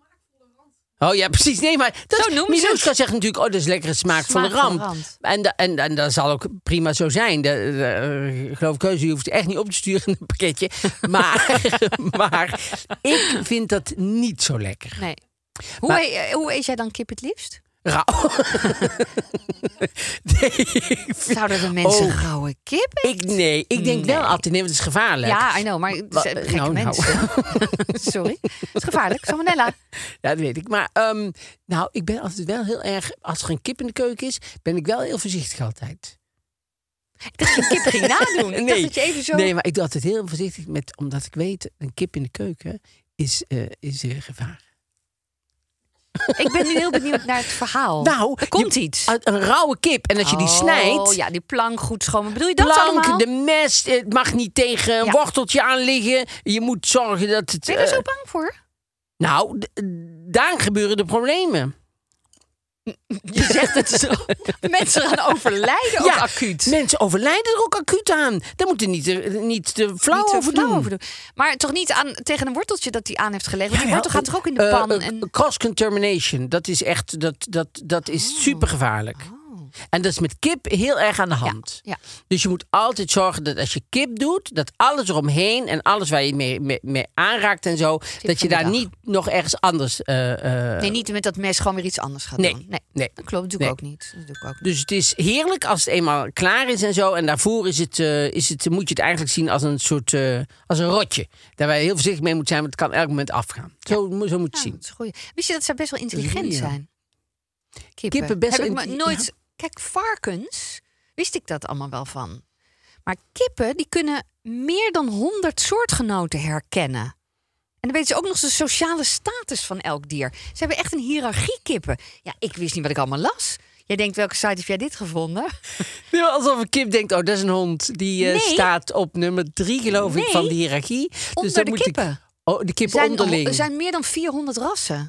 Oh ja, precies. Nee, maar dat Zo noemen ze Miluska zegt natuurlijk, oh, dat is lekkere smaakvolle Smaakvolle rand. rand. En, da- en, en dat zal ook prima zo zijn. De, de, uh, geloof ik, heus, je hoeft het echt niet op te sturen in een pakketje. Maar, maar ik vind dat niet zo lekker. Nee. Hoe, Maar- e- hoe eet jij dan kip het liefst? Rauw. nee, ik vind- Zouden de mensen Oh. rauwe kip eten? ik, nee, ik denk wel Nee. altijd, nee, want het is gevaarlijk. Ja, I know, maar het Wa- zijn gekke nou, nou. mensen. Sorry. Het is gevaarlijk. Salmonella. Ja, dat weet ik. Maar um, nou, ik ben altijd wel heel erg... Als er een kip in de keuken is, ben ik wel heel voorzichtig altijd. Dat je kip ging nadoen. Ik dacht dat je even zo... Nee, maar ik doe altijd heel voorzichtig met... Omdat ik weet, een kip in de keuken is, uh, is uh, gevaar. Ik ben nu heel benieuwd naar het verhaal. Nou, er komt je- iets. Een rauwe kip. En als je die Oh, snijdt... ja, die plank goed schoon. Bedoel je dat plank, allemaal? de mes, het mag niet tegen een Ja. worteltje aan liggen. Je moet zorgen dat het... Ben je er uh, zo bang voor? Nou, d- daar gebeuren de problemen. Je zegt het zo. Mensen gaan overlijden ook acuut. Mensen overlijden er ook acuut aan. Daar moeten niet te, niet te flauw Niet zo over flauw doen. over doen. Maar toch niet aan, tegen een worteltje dat hij aan heeft gelegd. Want die Jawel, wortel gaat toch ook in de eh, pan? eh, en... Cross-contamination, dat is echt, dat, dat, dat is Oh. super gevaarlijk. En dat is met kip heel erg aan de hand. ja. Dus je moet altijd zorgen dat als je kip doet, dat alles eromheen en alles waar je mee, mee, mee aanraakt en zo, dat je van de daar dag. niet nog ergens anders. uh, uh, Nee, niet met dat mes gewoon weer iets anders gaat Nee, doen. Nee, nee, dat klopt. Dat doe ik nee. ook niet. Dat doe ik ook niet. Dus het is heerlijk als het eenmaal klaar is en zo. En daarvoor is het, uh, is het, moet je het eigenlijk zien als een soort uh, als een rotje. Daar waar je heel voorzichtig mee moet zijn, want het kan elk moment afgaan. Zo, zo moet je het Ja, zien. dat is een goeie. Wist je dat ze best wel intelligent Ja. zijn? Kippen. Kippen best Heb ik wel me in- nooit... ja. Kijk, varkens, wist ik dat allemaal wel van. Maar kippen, die kunnen meer dan honderd soortgenoten herkennen. En dan weten ze ook nog de sociale status van elk dier. Ze hebben echt een hiërarchie kippen. Ja, ik wist niet wat ik allemaal las. Jij denkt, welke site heb jij dit gevonden? Nee, maar alsof een kip denkt, oh, dat is een hond. Die uh, Nee. staat op nummer drie, geloof ik, Nee. van de hiërarchie. Onder dan de moet ik- kippen. Oh, de kippen zijn, onderling. Er zijn meer dan vierhonderd rassen.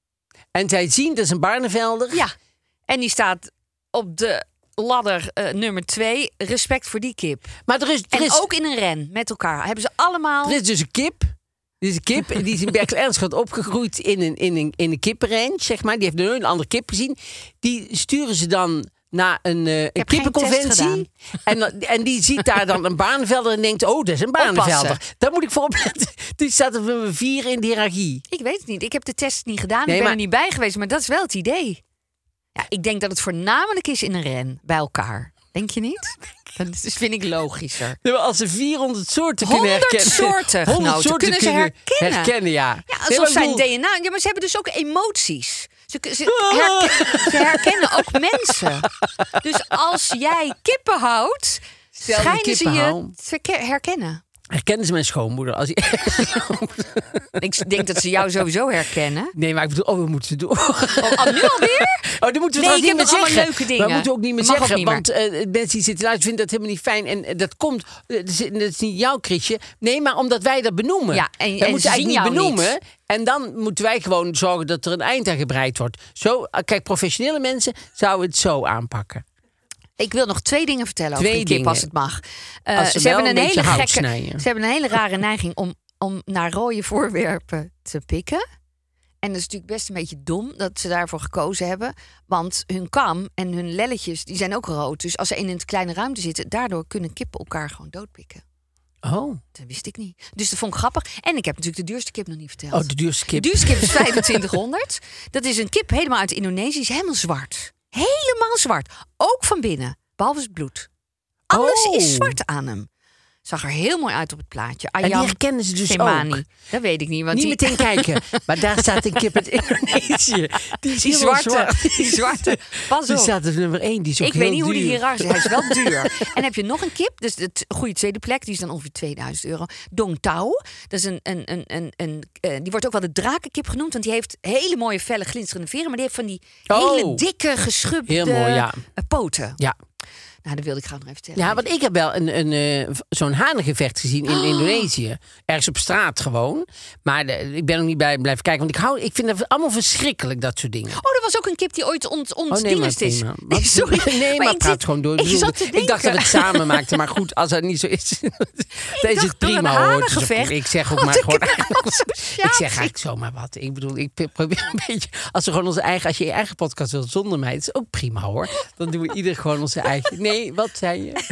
En zij zien, dat is een Barnevelder. Ja, en die staat op de ladder uh, nummer twee. Respect voor die kip. Maar er is, er, En is, ook in een ren met elkaar. Hebben ze allemaal... er is dus een kip. Er is een kip, die is in Berkel-Ernschot opgegroeid in een, in een, in een kippenrange, zeg maar. Die heeft nooit een andere kip gezien. Die sturen ze dan naar een, uh, een heb geen test kippenconventie. En, dan- en die ziet daar dan een Barnevelder en denkt, oh, dat is een Barnevelder. Oppassen. Daar moet ik voor opletten. Die staat op nummer vier in de hiërarchie. Ik weet het niet. Ik heb de test niet gedaan. Nee, ik ben maar- er niet bij geweest. Maar dat is wel het idee. Ja, ik denk dat het voornamelijk is in een ren. Bij elkaar. Denk je niet? Dat is- vind ik logischer. Ja, maar als ze vierhonderd soorten kunnen honderd herkennen. soorten genoten kunnen ze herkennen. herkennen, ja. Ja, Nee, alsof maar ik zijn bedoel- D N A... Ja, maar ze hebben dus ook emoties. Ze, ze, herken- ze herkennen ook mensen. Dus als jij kippen houdt, Stel dat ik schijnen ze kippen je hou. te ke- herkennen. Herkennen ze mijn schoonmoeder? Als hij... Ik denk dat ze jou sowieso herkennen. Nee, maar ik bedoel, oh, we moeten doen. Oh, oh, nu alweer? Oh, dan moeten we nee, het niet meer zeggen. Leuke dingen. Maar moeten we ook niet meer Mag zeggen. niet meer. Want uh, mensen die zitten luisteren vinden dat helemaal niet fijn. En uh, dat komt, uh, dat is niet jouw Chrisje. Nee, maar omdat wij dat benoemen. Ja, en, wij en moeten ze eigenlijk zien niet jou benoemen. niet. En dan moeten wij gewoon zorgen dat er een eind aan gebreid wordt. Zo, uh, kijk, professionele mensen zouden het zo aanpakken. Ik wil nog twee dingen vertellen twee over die kip, dingen. als het mag. Uh, Als ze ze wel hebben een, een beetje hele hout gekke, snijden. ze hebben een hele rare neiging om, om naar rode voorwerpen te pikken. En dat is natuurlijk best een beetje dom dat ze daarvoor gekozen hebben. Want hun kam en hun lelletjes die zijn ook rood. Dus als ze in een kleine ruimte zitten, daardoor kunnen kippen elkaar gewoon doodpikken. Oh. Dat wist ik niet. Dus dat vond ik grappig. En ik heb natuurlijk de duurste kip nog niet verteld. Oh, de duurste kip. De duurste kip is vijfentwintighonderd. Dat is een kip helemaal uit Indonesië. Is helemaal zwart. Helemaal zwart. Ook van binnen. Behalve het bloed. Alles Oh. is zwart aan hem. Zag er heel mooi uit op het plaatje. En die Ayam herkennen ze dus Semani. ook. Dat weet ik niet. Want Niet die, meteen kijken. Maar daar staat een kip uit Indonesië. Die is die helemaal zwarte. zwart. Die zwarte. Pas Die op. staat op nummer één. Die is ook Ik heel weet niet hoe die duur. hier is. Hij is wel duur. En heb je nog een kip, dus de goede tweede plek, die is dan ongeveer tweeduizend euro. Dong Tao, dat is een, een, een, een, een, uh, die wordt ook wel de drakenkip genoemd, want die heeft hele mooie felle glinsterende veren, maar die heeft van die Oh. hele dikke geschubde Heel mooi, ja. uh, poten. Ja. Nou, dat wilde ik graag nog even vertellen. Ja, want ik heb wel een, een, uh, zo'n hanengevecht gezien in Oh. Indonesië. Ergens op straat gewoon. Maar de, ik ben er niet bij blijven kijken. Want ik, hou, ik vind dat allemaal verschrikkelijk, dat soort dingen. Oh, er was ook een kip die ooit ont, ont Oh, nee, maar dienst is. prima. Nee, sorry. Nee, maar, ik praat zit- gewoon door. Ik, bedoel, zat te ik dacht dat we denken- het samen maakten. Maar goed, als dat niet zo is, dan is dacht het door een prima hoor. Het is ook- hanengevecht Ik zeg ook had maar ik gewoon... een associatie. Ik zeg eigenlijk zomaar wat. Ik bedoel, ik probeer een beetje... Als we gewoon onze eigen... Als je je eigen podcast wilt zonder mij, dat is ook prima hoor. Dan doen we ieder gewoon onze eigen... Nee, wat zei je?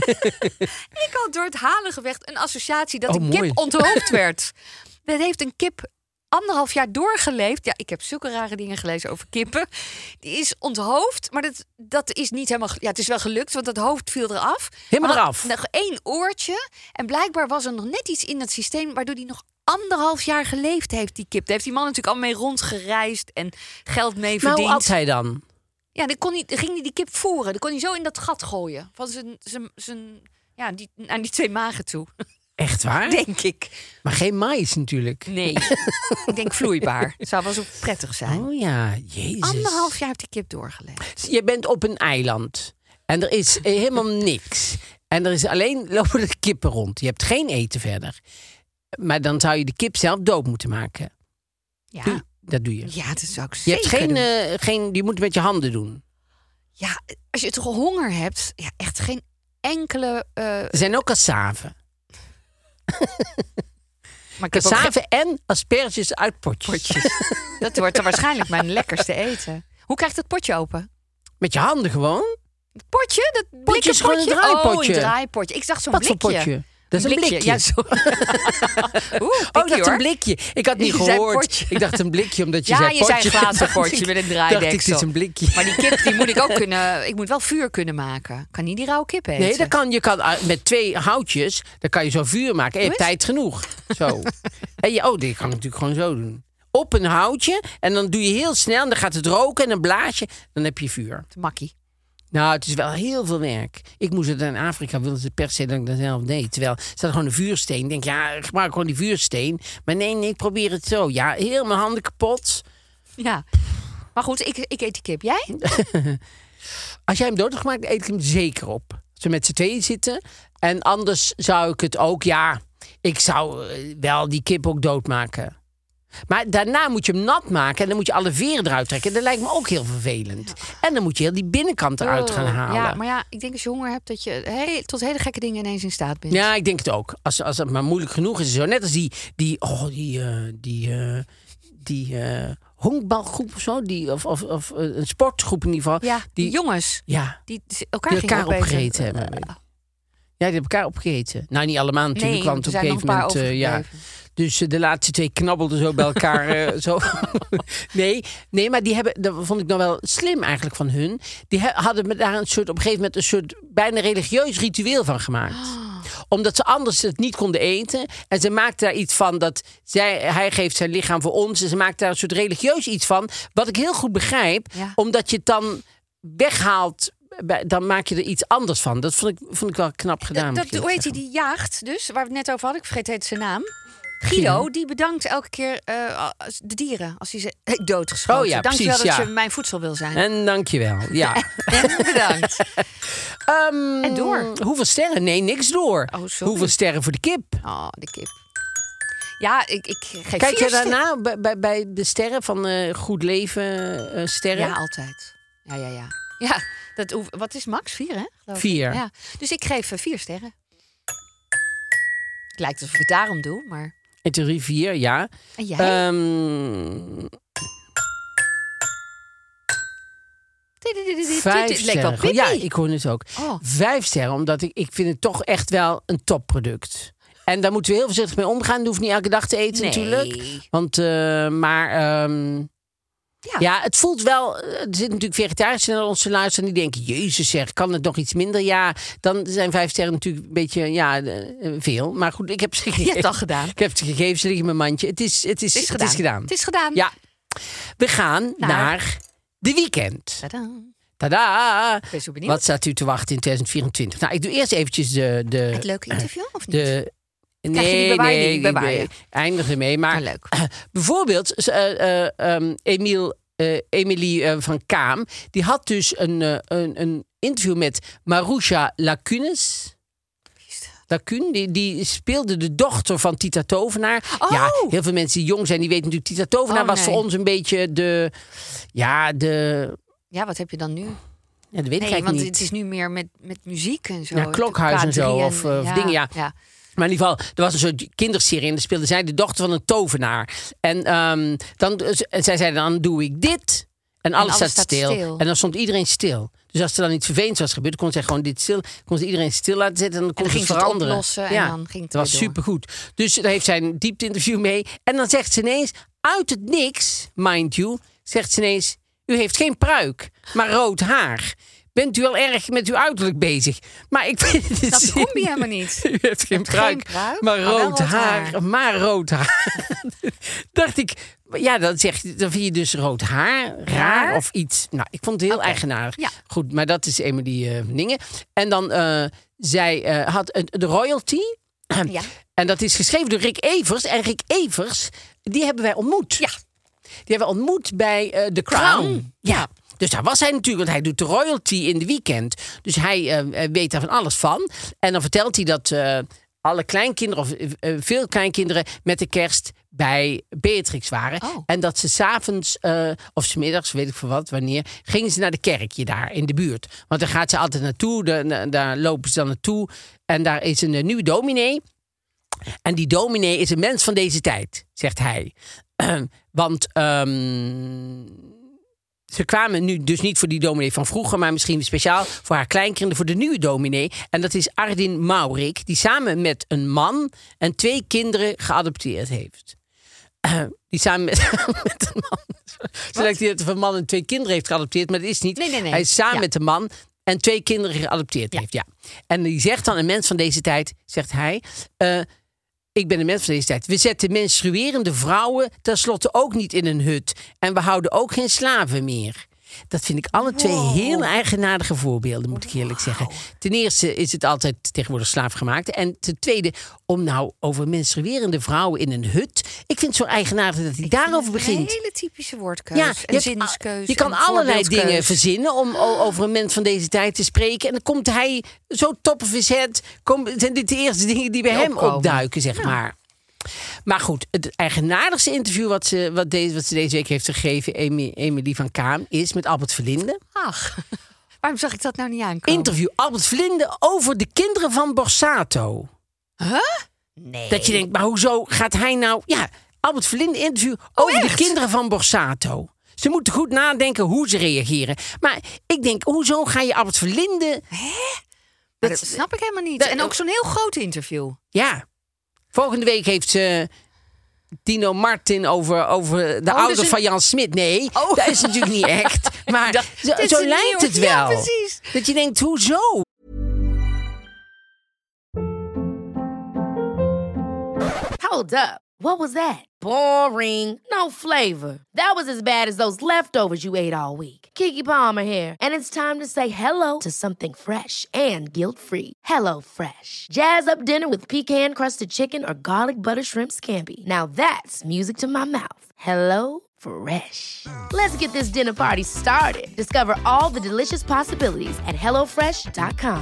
Ik had door het hanengevecht een associatie dat Oh, een kip mooi. onthoofd werd. Dat heeft een kip anderhalf jaar doorgeleefd. Ja, ik heb zulke rare dingen gelezen over kippen. Die is onthoofd, maar dat, dat is niet helemaal... Ja, het is wel gelukt, want dat hoofd viel eraf. Helemaal Maar eraf? Nog één oortje. En blijkbaar was er nog net iets in dat systeem waardoor die nog anderhalf jaar geleefd heeft, die kip. Daar heeft die man natuurlijk al mee rondgereisd en geld mee Maar verdiend. hoe at hij dan? Ja, dan, kon hij, dan ging hij die kip voeren. Dan kon hij zo in dat gat gooien. Van zijn, zijn, zijn, ja, die, aan die twee magen toe. Echt waar? Denk ik. Maar geen mais natuurlijk. Nee. Ik denk vloeibaar. Zou wel zo prettig zijn. Oh ja, jezus. Anderhalf jaar heeft die kip doorgeleefd. Je bent op een eiland. En er is eh, helemaal niks. En er is alleen lopen de kippen rond. Je hebt geen eten verder. Maar dan zou je de kip zelf dood moeten maken. Ja, Doe- Dat doe je. ja dat zou ik Je zeker hebt geen, doen. eh, geen... Je moet het met je handen doen. Ja, als je toch honger hebt, ja, echt geen enkele... eh Er zijn ook cassaven. maar ik heb ook geen Cassaven en asperges uit potjes. potjes. Dat wordt dan waarschijnlijk mijn lekkerste eten. Hoe krijgt het potje open? Met je handen gewoon. Het potje? Dat blikken Potje is gewoon een draaipotje. Oh, een draaipotje. Ik dacht zo'n Wat voor blikje. potje? Dat is een blikje. Ja, zo. Oeh, Oh, blikje, dat is hoor. een blikje. Ik had niet Je zei gehoord. potje. Ik dacht een blikje, omdat je Ja, zei je potje. zei een glazen Dacht potje ik- met een Dacht draaideksel. ik, het is een blikje. Maar die kip die moet ik ook kunnen... Ik moet wel vuur kunnen maken. Kan niet die rauwe kip eten. Nee, dat kan, je kan uh, met twee houtjes, dan kan je zo vuur maken. En je hebt Doe tijd genoeg. Zo. En je, oh, dit kan ik natuurlijk gewoon zo doen. Op een houtje en dan doe je heel snel en dan gaat het roken en dan blaas je. Dan heb je vuur. Makkie. Nou, het is wel heel veel werk. Ik moest het in Afrika, wilden ze per se dat ik dat zelf deed. Terwijl, er staat gewoon een vuursteen. Ik denk, ja, gebruik gewoon die vuursteen. Maar nee, nee, ik probeer het zo. Ja, heel mijn handen kapot. Ja. Maar goed, ik, ik eet die kip. Jij? Als jij hem dood hebt gemaakt, eet ik hem zeker op. Als we met z'n tweeën zitten. En anders zou ik het ook, ja... Ik zou eh, wel die kip ook doodmaken. Maar daarna moet je hem nat maken. En dan moet je alle veren eruit trekken. Dat lijkt me ook heel vervelend. En dan moet je heel die binnenkant eruit gaan halen. Ja, maar ja, ik denk als je honger hebt dat je hey, tot hele gekke dingen ineens in staat bent. Ja, ik denk het ook. Als, als het maar moeilijk genoeg is. Zo net als die, die, oh, die, eh, die, eh, die eh, honkbalgroep of zo. Die, of, of, of eh, een sportgroep in ieder geval. Ja, die die, jongens ja, die elkaar, die gingen elkaar opeten. opgegeten hebben. Ja, die hebben elkaar opgegeten. Nou, niet allemaal natuurlijk. Nee, want er op een zijn nog gegeven een paar moment... eh, ja. overgebleven. Dus eh, de laatste twee knabbelden zo bij elkaar. eh, zo. nee, nee, maar die hebben, dat vond ik nou wel slim eigenlijk van hun. Die he- hadden me daar een soort, op een gegeven moment een soort bijna religieus ritueel van gemaakt. Omdat ze anders het niet konden eten. En ze maakten daar iets van dat zij, hij geeft zijn lichaam voor ons. En ze maakten daar een soort religieus iets van. Wat ik heel goed begrijp. Ja. Omdat je het dan weghaalt bij, dan maak je er iets anders van. Dat vond ik, vond ik wel knap gedaan. Dat, hoe heet hij die jaagt dus, waar we het net over hadden? Ik vergeet heet zijn naam. Guido, die bedankt elke keer uh, de dieren als hij ze heeft doodgeschoten. Oh ja, dankjewel precies, dat ja. je mijn voedsel wil zijn. En dankjewel, ja. En bedankt. um, En door. Hoeveel sterren? Nee, niks door. Oh, sorry. Hoeveel sterren voor de kip? Oh, de kip. Ja, ik, ik geef Kijk vier je daarna bij, bij, bij de sterren van uh, Goed Leven uh, sterren? Ja, altijd. Ja, ja, ja. Ja, dat, hoef- wat is max? Vier, hè? Geloof Vier. ik. Ja. Dus ik geef uh, vier sterren. Het lijkt alsof ik het daarom doe, maar... In theorie vier, ja. En jij? Um, Het vijf leek wel sterren. Pippi. Ja, ik hoor het ook. Oh. Vijf sterren, omdat ik, ik vind het toch echt wel een topproduct. En daar moeten we heel voorzichtig mee omgaan. Je hoeft niet elke dag te eten Nee. natuurlijk. Want, uh, maar... Um, Ja. Ja, het voelt wel... Er zitten natuurlijk vegetariërs naar onze luisteren... die denken, jezus zeg, kan het nog iets minder? Ja, dan zijn vijf sterren natuurlijk een beetje ja, uh, veel. Maar goed, ik heb ze gegeven. Je hebt het al gedaan. Ik heb ze gegeven, ze liggen in mijn mandje. Het is, het is, Het is het gedaan. is gedaan. Het is gedaan. Ja. We gaan Naar- naar de weekend. Tadaa. Tadaa! Ik ben zo benieuwd. Wat staat u te wachten in twintig vierentwintig? Nou, ik doe eerst eventjes de... de Het leuke interview, of niet? de Krijg je die nee, bewaar je nee, die? Bewaar ik je. eindig ermee. Maar Ah, leuk. bijvoorbeeld, uh, uh, um, Emiel, uh, Emilie uh, van Kaam, die had dus een, uh, een, een interview met Marusha Lacunes. Lacune, die, die speelde de dochter van Tita Tovenaar. Oh! Ja, heel veel mensen die jong zijn, die weten natuurlijk... Tita Tovenaar Oh, was nee. voor ons een beetje de... Ja, de... Ja, wat heb je dan nu? Ja, dat weet ik Nee, eigenlijk want niet. het is nu meer met, met muziek en zo. Ja, Klokhuis en zo, K drie of, uh, of dingen, ja. ja. Maar in ieder geval, er was een soort kinderserie en dan speelde zij de dochter van een tovenaar. En, um, dan, en zij zei dan, doe ik dit. En alles, alles staat, staat stil. stil. En dan stond iedereen stil. Dus als er dan iets vervelends was gebeurd, kon zij gewoon dit stil. Kon ze iedereen stil laten zetten en dan kon dan ze ging het ze het veranderen. oplossen en dan ging het dat was weer door. supergoed. Dus daar heeft zij een diepte interview mee. En dan zegt ze ineens, uit het niks, mind you, zegt ze ineens, u heeft geen pruik, maar rood haar. Bent u wel erg met uw uiterlijk bezig? Maar ik vind het Dat zin- kom je helemaal niet. U heeft geen hebt pruik, geen pruik, maar maar wel rood, rood haar, haar. Maar rood haar. Dacht ik, ja, dan, zeg je, dan vind je dus rood haar raar Raar? of iets. Nou, ik vond het heel Oké. eigenaardig. Ja. Goed, maar dat is Emily uh, Dingen. En dan, uh, zij uh, had uh, de royalty. Ja. En dat is geschreven door Rick Evers. En Rick Evers, die hebben wij ontmoet. Ja. Die hebben we ontmoet bij uh, The Crown. Crown. Ja. Dus daar was hij natuurlijk, want hij doet de royalty in de weekend. Dus hij uh, weet daar van alles van. En dan vertelt hij dat uh, alle kleinkinderen, of uh, veel kleinkinderen, met de kerst bij Beatrix waren. Oh. En dat ze s'avonds, uh, of 's middags, weet ik voor wat, wanneer, gingen ze naar de kerkje daar in de buurt. Want daar gaat ze altijd naartoe, de, daar lopen ze dan naartoe. En daar is een uh, nieuwe dominee. En die dominee is een mens van deze tijd, zegt hij. Uh, want... Um, Ze kwamen nu dus niet voor die dominee van vroeger, maar misschien speciaal voor haar kleinkinderen, voor de nieuwe dominee. En dat is Ardin Maurik, die samen met een man en twee kinderen geadopteerd heeft. Uh, die samen met, met een man. Ze lijkt dat hij een man en twee kinderen heeft geadopteerd, maar dat is niet. Nee, nee, nee. Hij is samen Ja. met een man en twee kinderen geadopteerd Ja. heeft. Ja. En die zegt dan, een mens van deze tijd, zegt hij. Uh, Ik ben een mens van deze tijd. We zetten menstruerende vrouwen tenslotte ook niet in een hut. En we houden ook geen slaven meer. Dat vind ik alle twee Wow. heel eigenaardige voorbeelden, moet ik eerlijk zeggen. Ten eerste is het altijd tegenwoordig slaafgemaakt. En ten tweede, om nou over menstruerende vrouwen in een hut. Ik vind het zo eigenaardig dat hij daarover begint. Een hele typische woordkeus. Ja, en je, hebt- zinskeus. je kan en allerlei voorbeeldkeus. dingen verzinnen om o- over een mens van deze tijd te spreken. En dan komt hij zo top of his head. Kom, zijn dit de eerste dingen die bij Die hem opkomen. opduiken, zeg maar. Maar goed, het eigenaardigste interview wat ze, wat deze, wat ze deze week heeft gegeven, Emi- Emilie van Kaam, is met Albert Verlinde. Ach, waarom zag ik dat nou niet aankomen? Interview Albert Verlinde over de kinderen van Borsato. Nee. Dat je denkt, maar hoezo gaat hij nou... Ja, Albert Verlinde interview over de echt? kinderen van Borsato. Ze moeten goed nadenken hoe ze reageren. Maar ik denk, hoezo ga je Albert Verlinde... Maar dat snap ik helemaal niet. dat- En ook zo'n heel groot interview. Ja, volgende week heeft ze Tino Martin over, over de Oh, ouder dus een- van Jan Smit. Nee, Oh. dat is natuurlijk niet echt. Maar dacht, zo, dit is zo een lijkt nieuw- het wel. Ja, precies. Dat je denkt, hoezo? Hold up. What was that? Boring. No flavor. That was as bad as those leftovers you ate all week. Keke Palmer here, and it's time to say hello to something fresh and guilt-free. Hello Fresh. Jazz up dinner with pecan-crusted chicken or garlic butter shrimp scampi. Now that's music to my mouth. Hello Fresh. Let's get this dinner party started. Discover all the delicious possibilities at hello fresh dot com.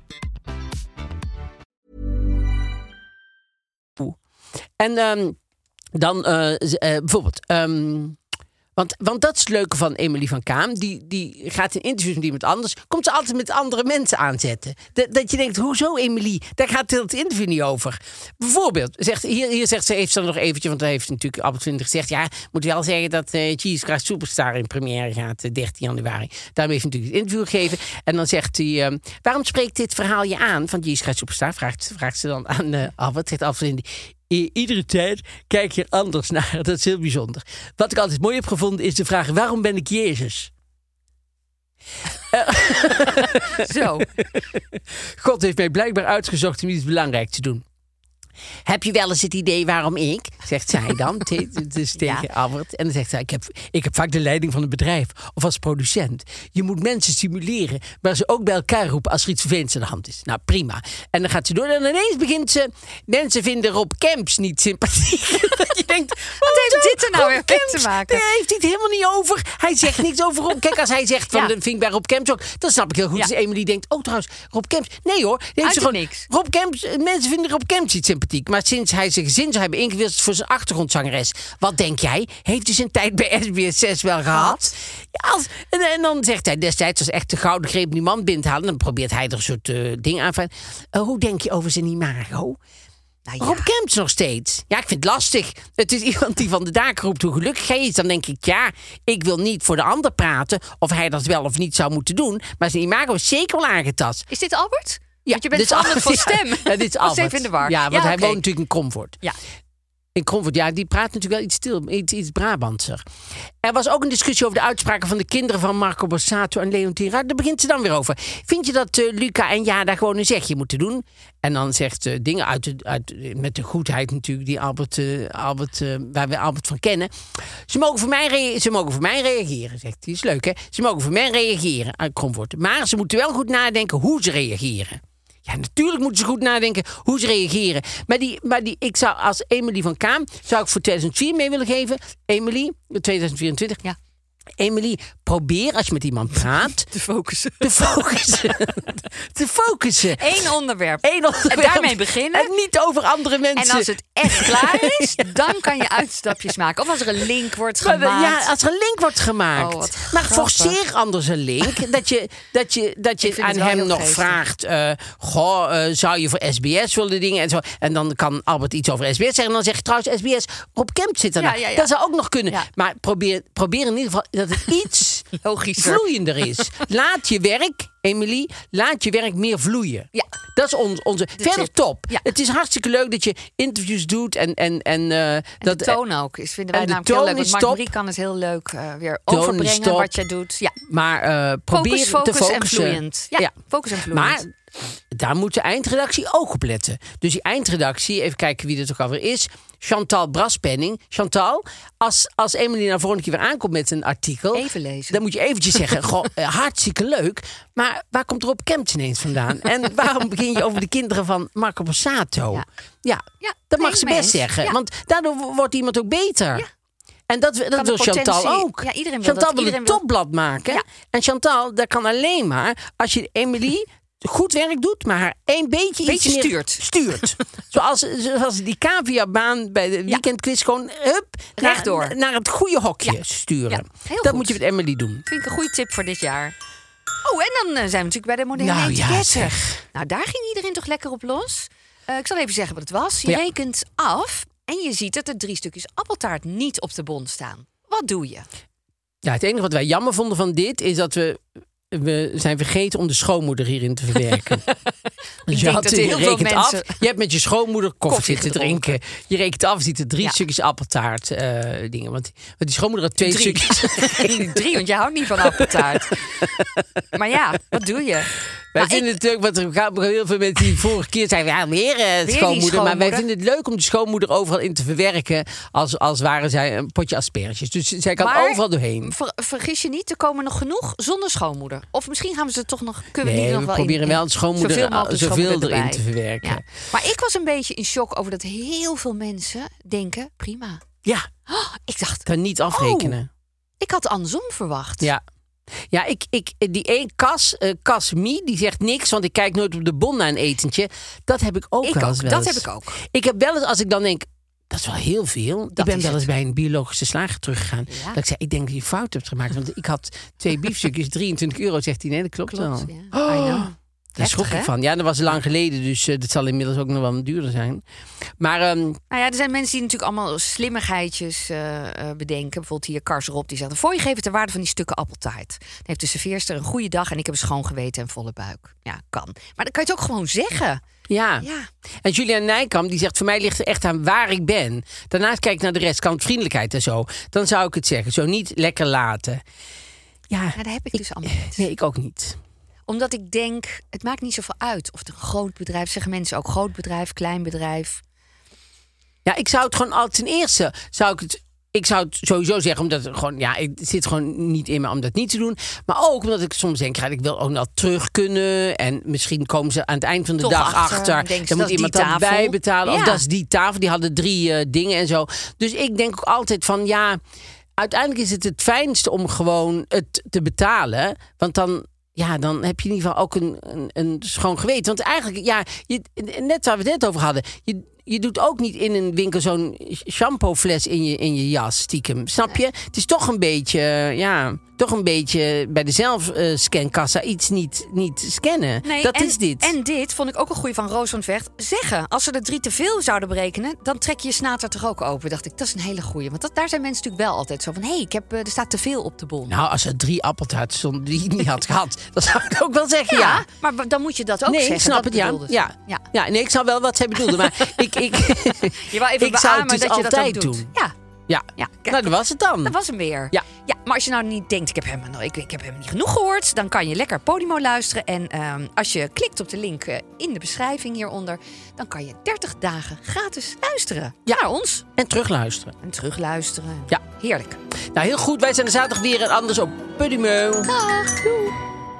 En um, dan uh, uh, bijvoorbeeld... Um, want, want dat is het leuke van Emily van Kaam. Die, die gaat in interviews met iemand anders. Komt ze altijd met andere mensen aanzetten. Dat, dat je denkt, hoezo Emily? Daar gaat het interview niet over. Bijvoorbeeld, zegt, hier, hier zegt ze, heeft ze nog eventjes... want hij heeft natuurlijk Albert Vinter gezegd... ja, moet wel zeggen dat uh, Jesus Christ Superstar in première gaat... Uh, dertien januari. Daarom heeft hij natuurlijk het interview gegeven. En dan zegt hij... Uh, waarom spreekt dit verhaal je aan van Jesus Christ Superstar? Vraagt, vraagt ze dan aan uh, Albert. Zegt Albert Vinter... I- iedere tijd kijk je er anders naar. Dat is heel bijzonder. Wat ik altijd mooi heb gevonden is de vraag... waarom ben ik Jezus? Zo. God heeft mij blijkbaar uitgezocht om iets belangrijks te doen. Heb je wel eens het idee waarom ik? Zegt zij dan. Dus tegen ja. Albert. En dan zegt zij, ik heb, ik heb vaak de leiding van een bedrijf. Of als producent. Je moet mensen stimuleren. Maar ze ook bij elkaar roepen als er iets vervelends aan de hand is. Nou, prima. En dan gaat ze door. En ineens begint ze... Mensen vinden Rob Kemps niet sympathiek. Dat je denkt... Wat heeft dit er nou weer mee te maken? Daar heeft hij het helemaal niet over. Hij zegt niks over Rob. Kijk, als hij zegt van... Ja. Dat vind ik bij Rob Kemps ook. Dan snap ik heel goed. Ja. Dus Emily denkt... Oh, trouwens, Rob Kemps... Nee hoor. Die heeft ze gewoon, niks. Rob Kemps... Mensen vinden Rob Kemps niet sympathiek. Maar sinds hij zijn gezin zou hebben ingewisseld voor zijn achtergrondzangeres. Wat denk jij? Heeft hij zijn tijd bij S B S zes wel gehad? Ja, als, en, en dan zegt hij destijds, als echt de gouden greep die man binnen te halen. Dan probeert hij er een soort uh, ding aan van. Uh, hoe denk je over zijn imago? Nou ja. Rob Kemps nog steeds. Ja, ik vind het lastig. Het is iemand die van de daak roept hoe gelukkig hij is. Dan denk ik, ja, ik wil niet voor de ander praten of hij dat wel of niet zou moeten doen. Maar zijn imago is zeker wel aangetast. Is dit Albert? Ja, Want je bent veranderd van stem. Ja, ja, dit is Albert. Even in de war. Ja, want ja, hij okay. woont natuurlijk in Comfort. Ja. In Comfort, ja, die praat natuurlijk wel iets stil, iets, iets Brabantser. Er was ook een discussie over de uitspraken van de kinderen van Marco Borsato en Leontien Ruijten. Daar begint ze dan weer over. Vind je dat uh, Luca en Jada gewoon een zegje moeten doen? En dan zegt uh, dingen uit, de, uit met de goedheid natuurlijk die Albert, uh, Albert uh, waar we Albert van kennen. Ze mogen voor mij, rea- ze mogen voor mij reageren, zegt hij. Is leuk, hè? Ze mogen voor mij reageren uit Comfort. Maar ze moeten wel goed nadenken hoe ze reageren. Ja, natuurlijk moeten ze goed nadenken hoe ze reageren. Maar, die, maar die, ik zou als Emily van Kaam... zou ik voor tweeduizend vier mee willen geven. Emily, tweeduizend vierentwintig. Ja. Emily, probeer als je met iemand praat... Te focussen. Te focussen. te focussen. Eén onderwerp. Eén onderwerp. En daarmee beginnen. En niet over andere mensen. En als het echt klaar is, dan kan je uitstapjes maken. Of als er een link wordt Maar, gemaakt. ja, als er een link wordt gemaakt. Oh, wat maar grappig. forceer anders een link. dat je, dat je, dat je Ik vind aan het wel hem heel nog geestig. vraagt... Uh, goh, uh, zou je voor S B S willen dingen en zo. En dan kan Albert iets over S B S zeggen. En dan zeg je trouwens S B S, Rob Kemps zit er. Ja, ja, ja. Dat zou ook nog kunnen. Ja. Maar probeer, probeer in ieder geval dat het iets Logischer. vloeiender is. Laat je werk, Emily, laat je werk meer vloeien. Ja. Dat is ons, onze... Verder tip. top. Ja. Het is hartstikke leuk dat je interviews doet. En, en, en, uh, En dat, de toon ook. Is, vinden wij en de namelijk heel toon leuk. is Want Mark top. Marie kan het heel leuk uh, weer Toon is overbrengen top. wat jij doet. Ja. Maar uh, probeer Focus, focus te en focussen. vloeiend. Ja, focus en vloeiend. Maar daar moet de eindredactie ook op letten. Dus die eindredactie, even kijken wie dat ook alweer is. Chantal Braspenning. Chantal, als, als Emily nou volgende keer weer aankomt met een artikel... Even lezen. Dan moet je eventjes zeggen, goh, uh, hartstikke leuk. Maar waar komt Rob Kemps ineens vandaan? En waarom begin je over de kinderen van Marco Borsato? Ja. Ja, Ja, dat nee, mag ze mee best eens. zeggen. Ja. Want daardoor wordt iemand ook beter. Ja. En dat, dat Kan wil de Chantal potentie- ook. Ja, iedereen wil Chantal dat. wil Iedereen een wil- topblad maken. Ja. En Chantal, dat kan alleen maar als je Emily goed werk doet, maar haar een beetje, Beetje iets meer stuurt. stuurt. zoals, zoals die caviabaan bij de weekendquiz gewoon hup, Rechtdoor. naar, naar het goede hokje Ja. sturen. Ja, heel dat goed. moet je met Emily doen. Vind ik een goede tip voor dit jaar. Oh, en dan uh, zijn we natuurlijk bij de moderne Nou ja, etiketten. zeg. Nou, daar ging iedereen toch lekker op los. Uh, ik zal even zeggen wat het was. Je Ja. rekent af en je ziet dat er drie stukjes appeltaart niet op de bon staan. Wat doe je? Ja, het enige wat wij jammer vonden van dit is dat we we zijn vergeten om de schoonmoeder hierin te verwerken. Dus denk dat heel je veel rekent mensen- af. Je hebt met je schoonmoeder koffie, Koffie zitten gedronken. drinken. Je rekent af, ziet er drie Ja. stukjes appeltaart eh, dingen. Want, want die schoonmoeder had twee Drie. stukjes. Drie, want jij houdt niet van appeltaart. Maar ja, wat doe je? Wij Maar vinden ik- het leuk, want er gaan heel veel mensen die vorige keer zeiden... ja, weer, uh, die schoonmoeder. Maar wij schoonmoeder. vinden het leuk om de schoonmoeder overal in te verwerken... als, als waren zij een potje asperges. Dus zij kan Maar overal doorheen. Ver, vergis je niet, er komen nog genoeg zonder schoonmoeder. Of misschien gaan we ze toch nog... Kunnen we Nee, die nog we wel proberen in, wel een schoonmoeder zoveel mogelijk zoveel schoonmoeder erin erbij. te verwerken. Ja. Maar ik was een beetje in shock over dat heel veel mensen denken... prima. Ja, Oh, ik dacht, kan niet afrekenen. ik had andersom verwacht. Ja. Ja, ik, ik, die één Cas, uh, Cas Mie, die zegt niks, want ik kijk nooit op de bon naar een etentje. Dat heb ik ook Ik wel ook, eens. wel dat eens. heb ik ook. Ik heb wel eens, als ik dan denk, dat is wel heel veel. Ik ben is wel eens het. bij een biologische slager teruggegaan. Ja. Dat ik zei, ik denk dat je fout hebt gemaakt. Want ik had twee biefstukjes, drieëntwintig euro, zegt hij. Nee, dat klopt, Klopt, wel. ja. I know. Daar schrok Heftig, ik hè? van. Ja, dat was lang geleden, dus uh, dat zal inmiddels ook nog wel duurder zijn. Maar um, Nou ja, er zijn mensen die natuurlijk allemaal slimmigheidjes uh, uh, bedenken. Bijvoorbeeld hier Kars Rob, die zegt... voor je geeft het de waarde van die stukken appeltaart. Dan heeft de serveerster een goede dag en ik heb een schoon geweten en volle buik. Ja, kan. Maar dan kan je het ook gewoon zeggen. ja. Ja. En Julian Nijkamp die zegt, voor mij ligt er echt aan waar ik ben. Daarnaast kijk ik naar de rest, klantvriendelijkheid en zo. Dan zou ik het zeggen, zo niet lekker laten. Ja, Nou, daar heb ik dus allemaal niet. nee, ik ook niet. Omdat ik denk, het maakt niet zoveel uit. Of het een groot bedrijf, zeggen mensen ook groot bedrijf, klein bedrijf. Ja, ik zou het gewoon al ten eerste, zou ik het... Ik zou het sowieso zeggen, omdat het gewoon, ja, het zit gewoon niet in me om dat niet te doen. Maar ook omdat ik soms denk, ja, ik wil ook nog terug kunnen. En misschien komen ze aan het eind van de Toch dag achter, achter. denken ze, Dan moet dat is iemand die dat tafel. bijbetalen. Of Ja. dat is die tafel. Die hadden drie uh, dingen en zo. Dus ik denk ook altijd van, ja, uiteindelijk is het het fijnste om gewoon het te betalen. Want dan... Ja, dan heb je in ieder geval ook een, een, een schoon geweten. Want eigenlijk, ja, je, net waar we het net over hadden... Je, je doet ook niet in een winkel zo'n shampoofles in je, in je jas, stiekem. Snap je? Het is toch een beetje, ja... toch een beetje bij de zelfscankassa iets niet, niet scannen. Nee, dat en, is dit. En dit vond ik ook een goeie van Roos van Vecht. Zeggen, als ze er drie te veel zouden berekenen... dan trek je je snater toch ook open. Dacht ik, dat is een hele goeie. Want dat, daar zijn mensen natuurlijk wel altijd zo van... hé, hey, ik heb, er staat te veel op de bon. Nou, als er drie appeltaarten stonden die ik niet had gehad... dan zou ik ook wel zeggen, ja. ja, maar dan moet je dat ook Nee, zeggen. ik snap dat het, ja. bedoelde ze. ja. ja. Ja, nee, ik zou wel wat zij bedoelde. Maar ik, ik, Je wou even ik zou beamen het dus dat je dat ook altijd doet. doen. Ja, Ja, ja. Kijk, nou, dat was het dan. dat was hem weer. Ja. ja. Maar als je nou niet denkt, ik heb helemaal, nou, ik, ik heb helemaal niet genoeg gehoord... dan kan je lekker Podimo luisteren. En ehm, als je klikt op de link uh, in de beschrijving hieronder... dan kan je dertig dagen gratis luisteren Ja. naar ons. En terugluisteren. En terugluisteren. Ja. Heerlijk. Nou, heel goed. Wij zijn er zaterdag weer en anders op Podimo. Dag. Doei.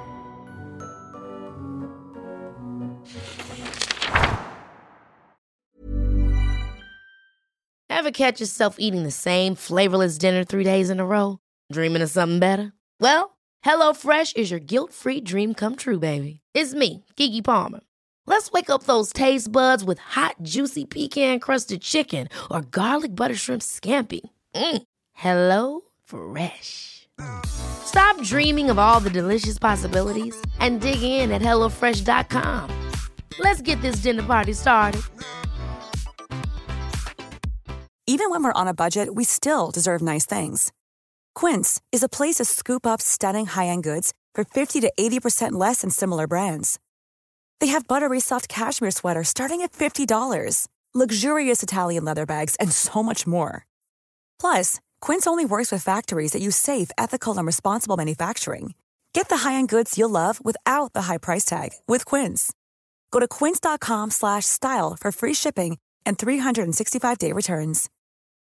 Ever catch yourself eating the same flavorless dinner three days in a row? Dreaming of something better? Well, HelloFresh is your guilt-free dream come true, baby. It's me, Keke Palmer. Let's wake up those taste buds with hot, juicy pecan-crusted chicken or garlic butter shrimp scampi. Mm. Hello Fresh. Stop dreaming of all the delicious possibilities and dig in at hello fresh dot com. Let's get this dinner party started. Even when we're on a budget, we still deserve nice things. Quince is a place to scoop up stunning high-end goods for fifty to eighty percent less than similar brands. They have buttery soft cashmere sweaters starting at fifty dollars, luxurious Italian leather bags, and so much more. Plus, Quince only works with factories that use safe, ethical, and responsible manufacturing. Get the high-end goods you'll love without the high price tag with Quince. Go to quince dot com slash style for free shipping and three sixty-five day returns.